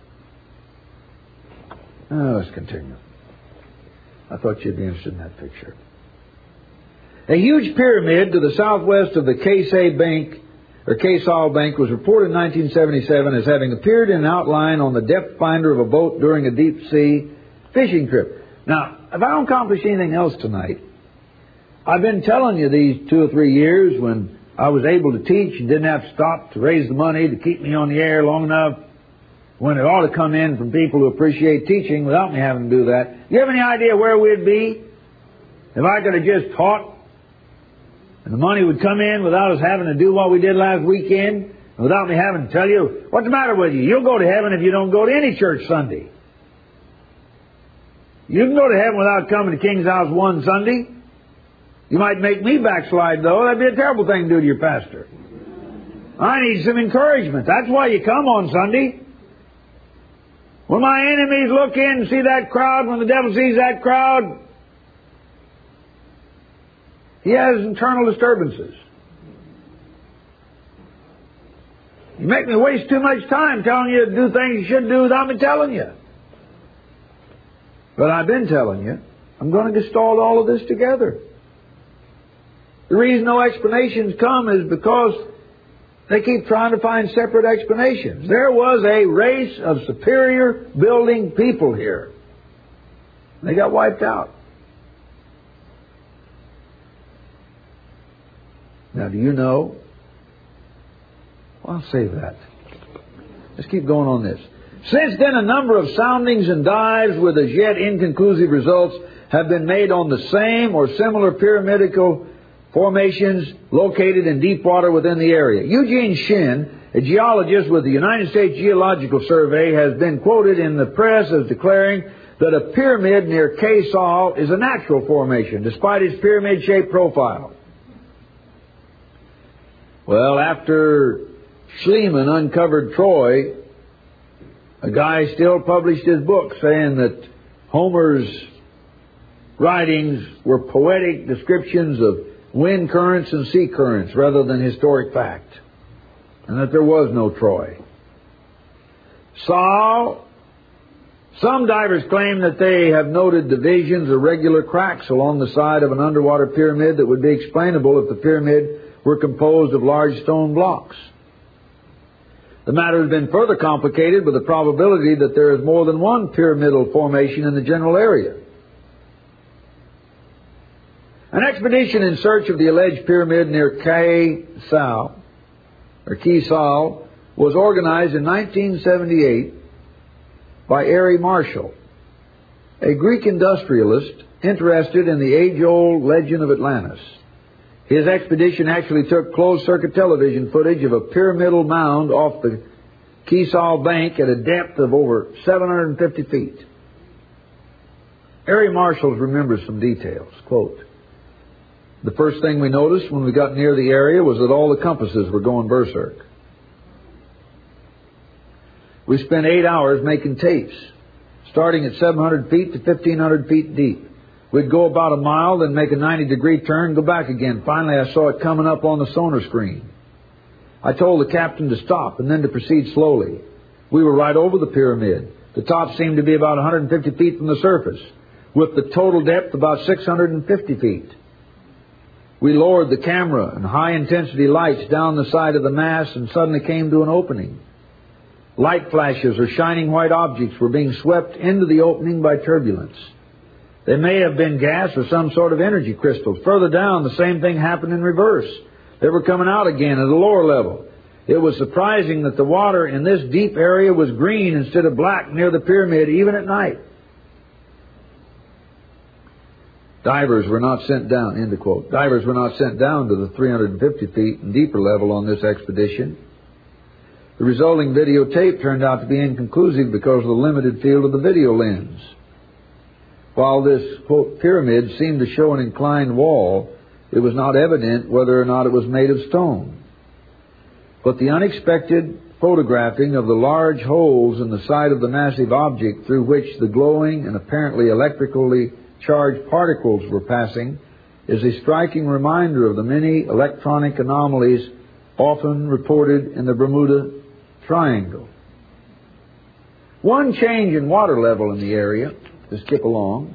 Now, let's continue. I thought you'd be interested in that picture. A huge pyramid to the southwest of the Khe Sal Bank, or Khe Sal Bank, was reported in nineteen seventy-seven as having appeared in outline on the depth finder of a boat during a deep sea fishing trip. Now, if I don't accomplish anything else tonight, I've been telling you these two or three years when I was able to teach and didn't have to stop to raise the money to keep me on the air long enough, when it ought to come in from people who appreciate teaching without me having to do that. You have any idea where we'd be if I could have just taught and the money would come in without us having to do what we did last weekend, and without me having to tell you, what's the matter with you? You'll go to heaven if you don't go to any church Sunday. You can go to heaven without coming to King's House one Sunday. You might make me backslide, though. That'd be a terrible thing to do to your pastor. I need some encouragement. That's why you come on Sunday. When my enemies look in and see that crowd, when the devil sees that crowd, he has internal disturbances. You make me waste too much time telling you to do things you shouldn't do without me telling you. But I've been telling you, I'm going to gestalt all of this together. The reason no explanations come is because they keep trying to find separate explanations. There was a race of superior building people here. They got wiped out. Now, do you know? Well, I'll save that. Let's keep going on this. Since then, a number of soundings and dives with as yet inconclusive results have been made on the same or similar pyramidical formations located in deep water within the area. Eugene Shin, a geologist with the United States Geological Survey, has been quoted in the press as declaring that a pyramid near Khe Sal is a natural formation, despite its pyramid-shaped profile. Well, after Schliemann uncovered Troy, a guy still published his book saying that Homer's writings were poetic descriptions of wind currents and sea currents rather than historic fact, and that there was no Troy. So, some divers claim that they have noted divisions or regular cracks along the side of an underwater pyramid that would be explainable if the pyramid were composed of large stone blocks. The matter has been further complicated with the probability that there is more than one pyramidal formation in the general area. An expedition in search of the alleged pyramid near Khe Sal, or Khe Sal, was organized in nineteen seventy-eight by Ari Marshall, a Greek industrialist interested in the age-old legend of Atlantis. His expedition actually took closed-circuit television footage of a pyramidal mound off the Khe Sal bank at a depth of over seven hundred fifty feet. Ari Marshall remembers some details. Quote, "The first thing we noticed when we got near the area was that all the compasses were going berserk. We spent eight hours making tapes, starting at seven hundred feet to fifteen hundred feet deep. We'd go about a mile, then make a ninety degree turn, go back again. Finally, I saw it coming up on the sonar screen. I told the captain to stop and then to proceed slowly. We were right over the pyramid. The top seemed to be about one hundred fifty feet from the surface, with the total depth about six hundred fifty feet. We lowered the camera and high-intensity lights down the side of the mass and suddenly came to an opening. Light flashes or shining white objects were being swept into the opening by turbulence. They may have been gas or some sort of energy crystals. Further down, the same thing happened in reverse. They were coming out again at a lower level. It was surprising that the water in this deep area was green instead of black near the pyramid, even at night." Divers were not sent down, end of quote. Divers were not sent down to the three hundred fifty feet and deeper level on this expedition. The resulting videotape turned out to be inconclusive because of the limited field of the video lens. While this, quote, pyramid seemed to show an inclined wall, it was not evident whether or not it was made of stone. But the unexpected photographing of the large holes in the side of the massive object through which the glowing and apparently electrically charged particles were passing is a striking reminder of the many electronic anomalies often reported in the Bermuda Triangle. One change in water level in the area, to skip along,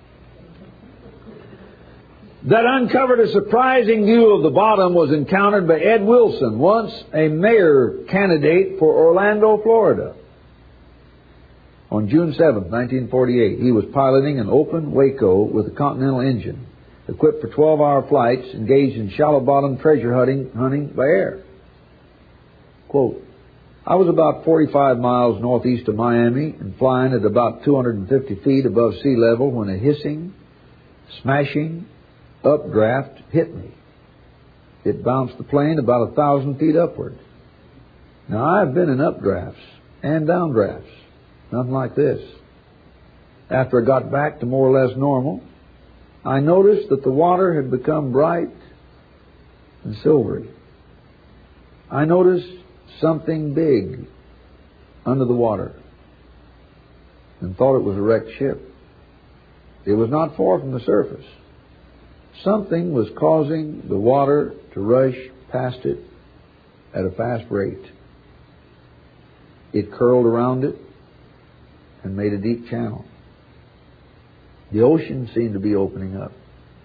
that uncovered a surprising view of the bottom was encountered by Ed Wilson, once a mayor candidate for Orlando, Florida. On June seventh, nineteen forty-eight, he was piloting an open Waco with a Continental engine, equipped for twelve hour flights, engaged in shallow bottom treasure hunting, hunting by air. Quote, "I was about forty-five miles northeast of Miami and flying at about two hundred fifty feet above sea level when a hissing, smashing updraft hit me. It bounced the plane about a thousand feet upward. Now, I've been in updrafts and downdrafts. Nothing like this. After I got back to more or less normal, I noticed that the water had become bright and silvery. I noticed something big under the water and thought it was a wrecked ship. It was not far from the surface. Something was causing the water to rush past it at a fast rate. It curled around it and made a deep channel. The ocean seemed to be opening up.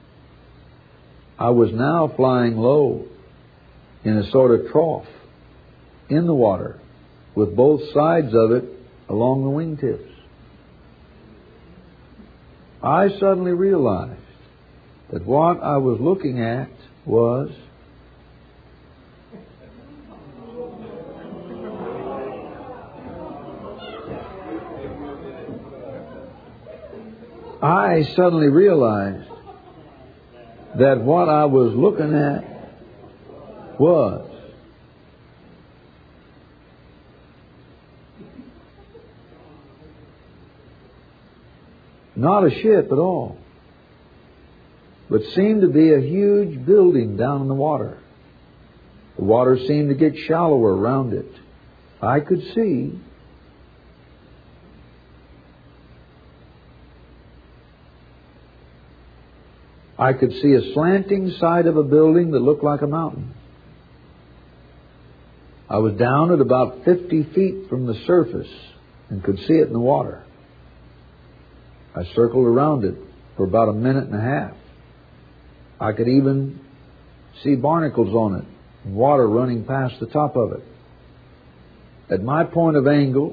I was now flying low in a sort of trough in the water with both sides of it along the wingtips. I suddenly realized that what I was looking at was I suddenly realized that what I was looking at was not a ship at all, but seemed to be a huge building down in the water. The water seemed to get shallower around it. I could see I could see a slanting side of a building that looked like a mountain. I was down at about fifty feet from the surface and could see it in the water. I circled around it for about a minute and a half. I could even see barnacles on it and water running past the top of it. At my point of angle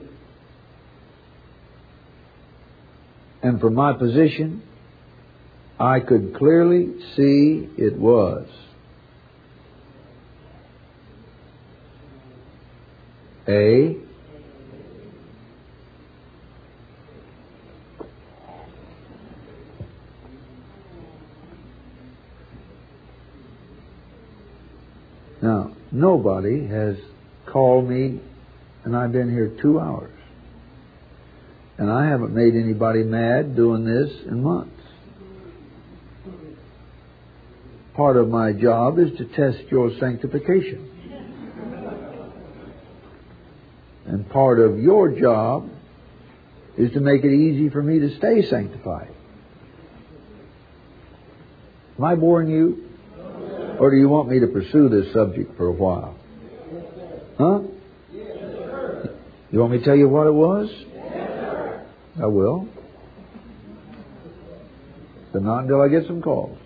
and from my position, I could clearly see it was a Now, nobody has called me, and I've been here two hours. And I haven't made anybody mad doing this in months. Part of my job is to test your sanctification. And part of your job is to make it easy for me to stay sanctified. Am I boring you? Or do you want me to pursue this subject for a while? Huh? You want me to tell you what it was? I will. But not until I get some calls.